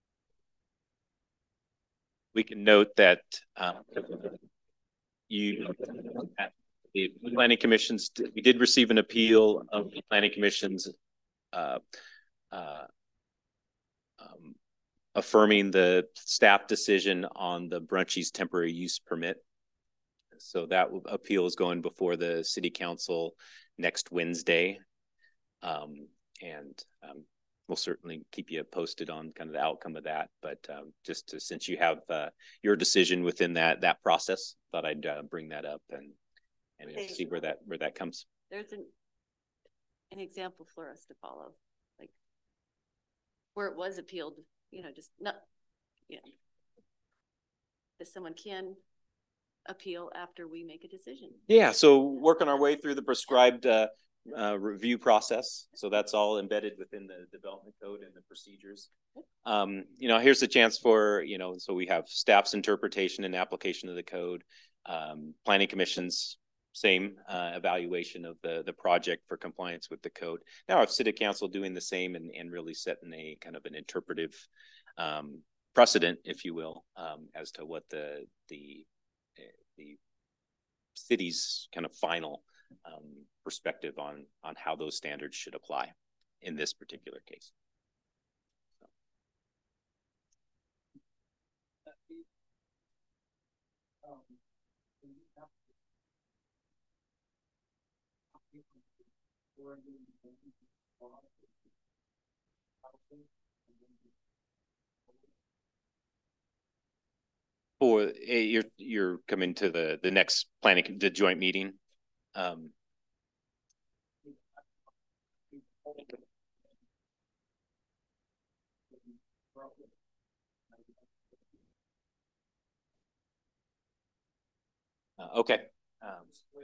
We can note that um, you the planning commissions, we did receive an appeal of the planning commission's uh, uh, um, affirming the staff decision on the Brunchies temporary use permit. So that appeal is going before the city council next Wednesday. Um, and um, we'll certainly keep you posted on kind of the outcome of that. But um, just to, since you have uh, your decision within that that process, thought I'd uh, bring that up and and Okay. see where that where that comes. There's an an example for us to follow, like where it was appealed. You know, just not. You know, if someone can appeal after we make a decision. Yeah, so working our way through the prescribed uh, uh, review process. So that's all embedded within the development code and the procedures. Um, you know, here's the chance for, you know, so we have staff's interpretation and application of the code, um, planning commission's same uh, evaluation of the, the project for compliance with the code. Now if city council doing the same and, and really setting a kind of an interpretive um, precedent, if you will, um, as to what the, the, the city's kind of final um, perspective on on how those standards should apply in this particular case. So. For, eh, you're, you're coming to the, the next planning, the joint meeting. Um, uh, okay. Um,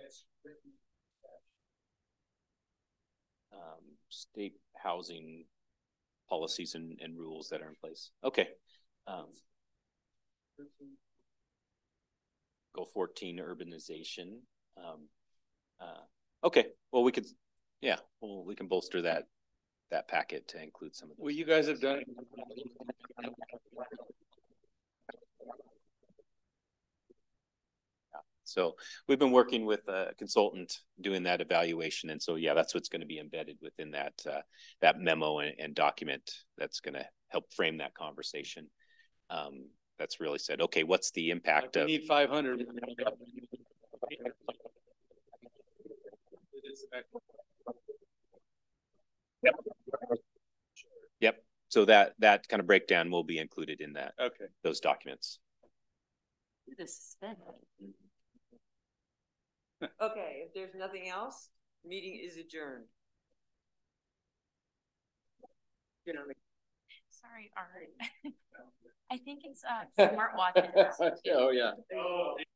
um, state housing policies and, and rules that are in place. Okay. Um, goal fourteen, urbanization. Um, uh, okay, well, we could, yeah, well, we can bolster that, that packet to include some of those. Well, you guys have done. So we've been working with a consultant doing that evaluation. And so, yeah, that's what's going to be embedded within that, uh, that memo and, and document that's going to help frame that conversation. Um, that's really said, okay, what's the impact We of? need five hundred. Yep. Yep. So that, that kind of breakdown will be included in that. Okay. Those documents. This is fun. Okay, if there's nothing else, meeting is adjourned. You know, Sorry, Art. I think it's uh smartwatches. Oh, yeah.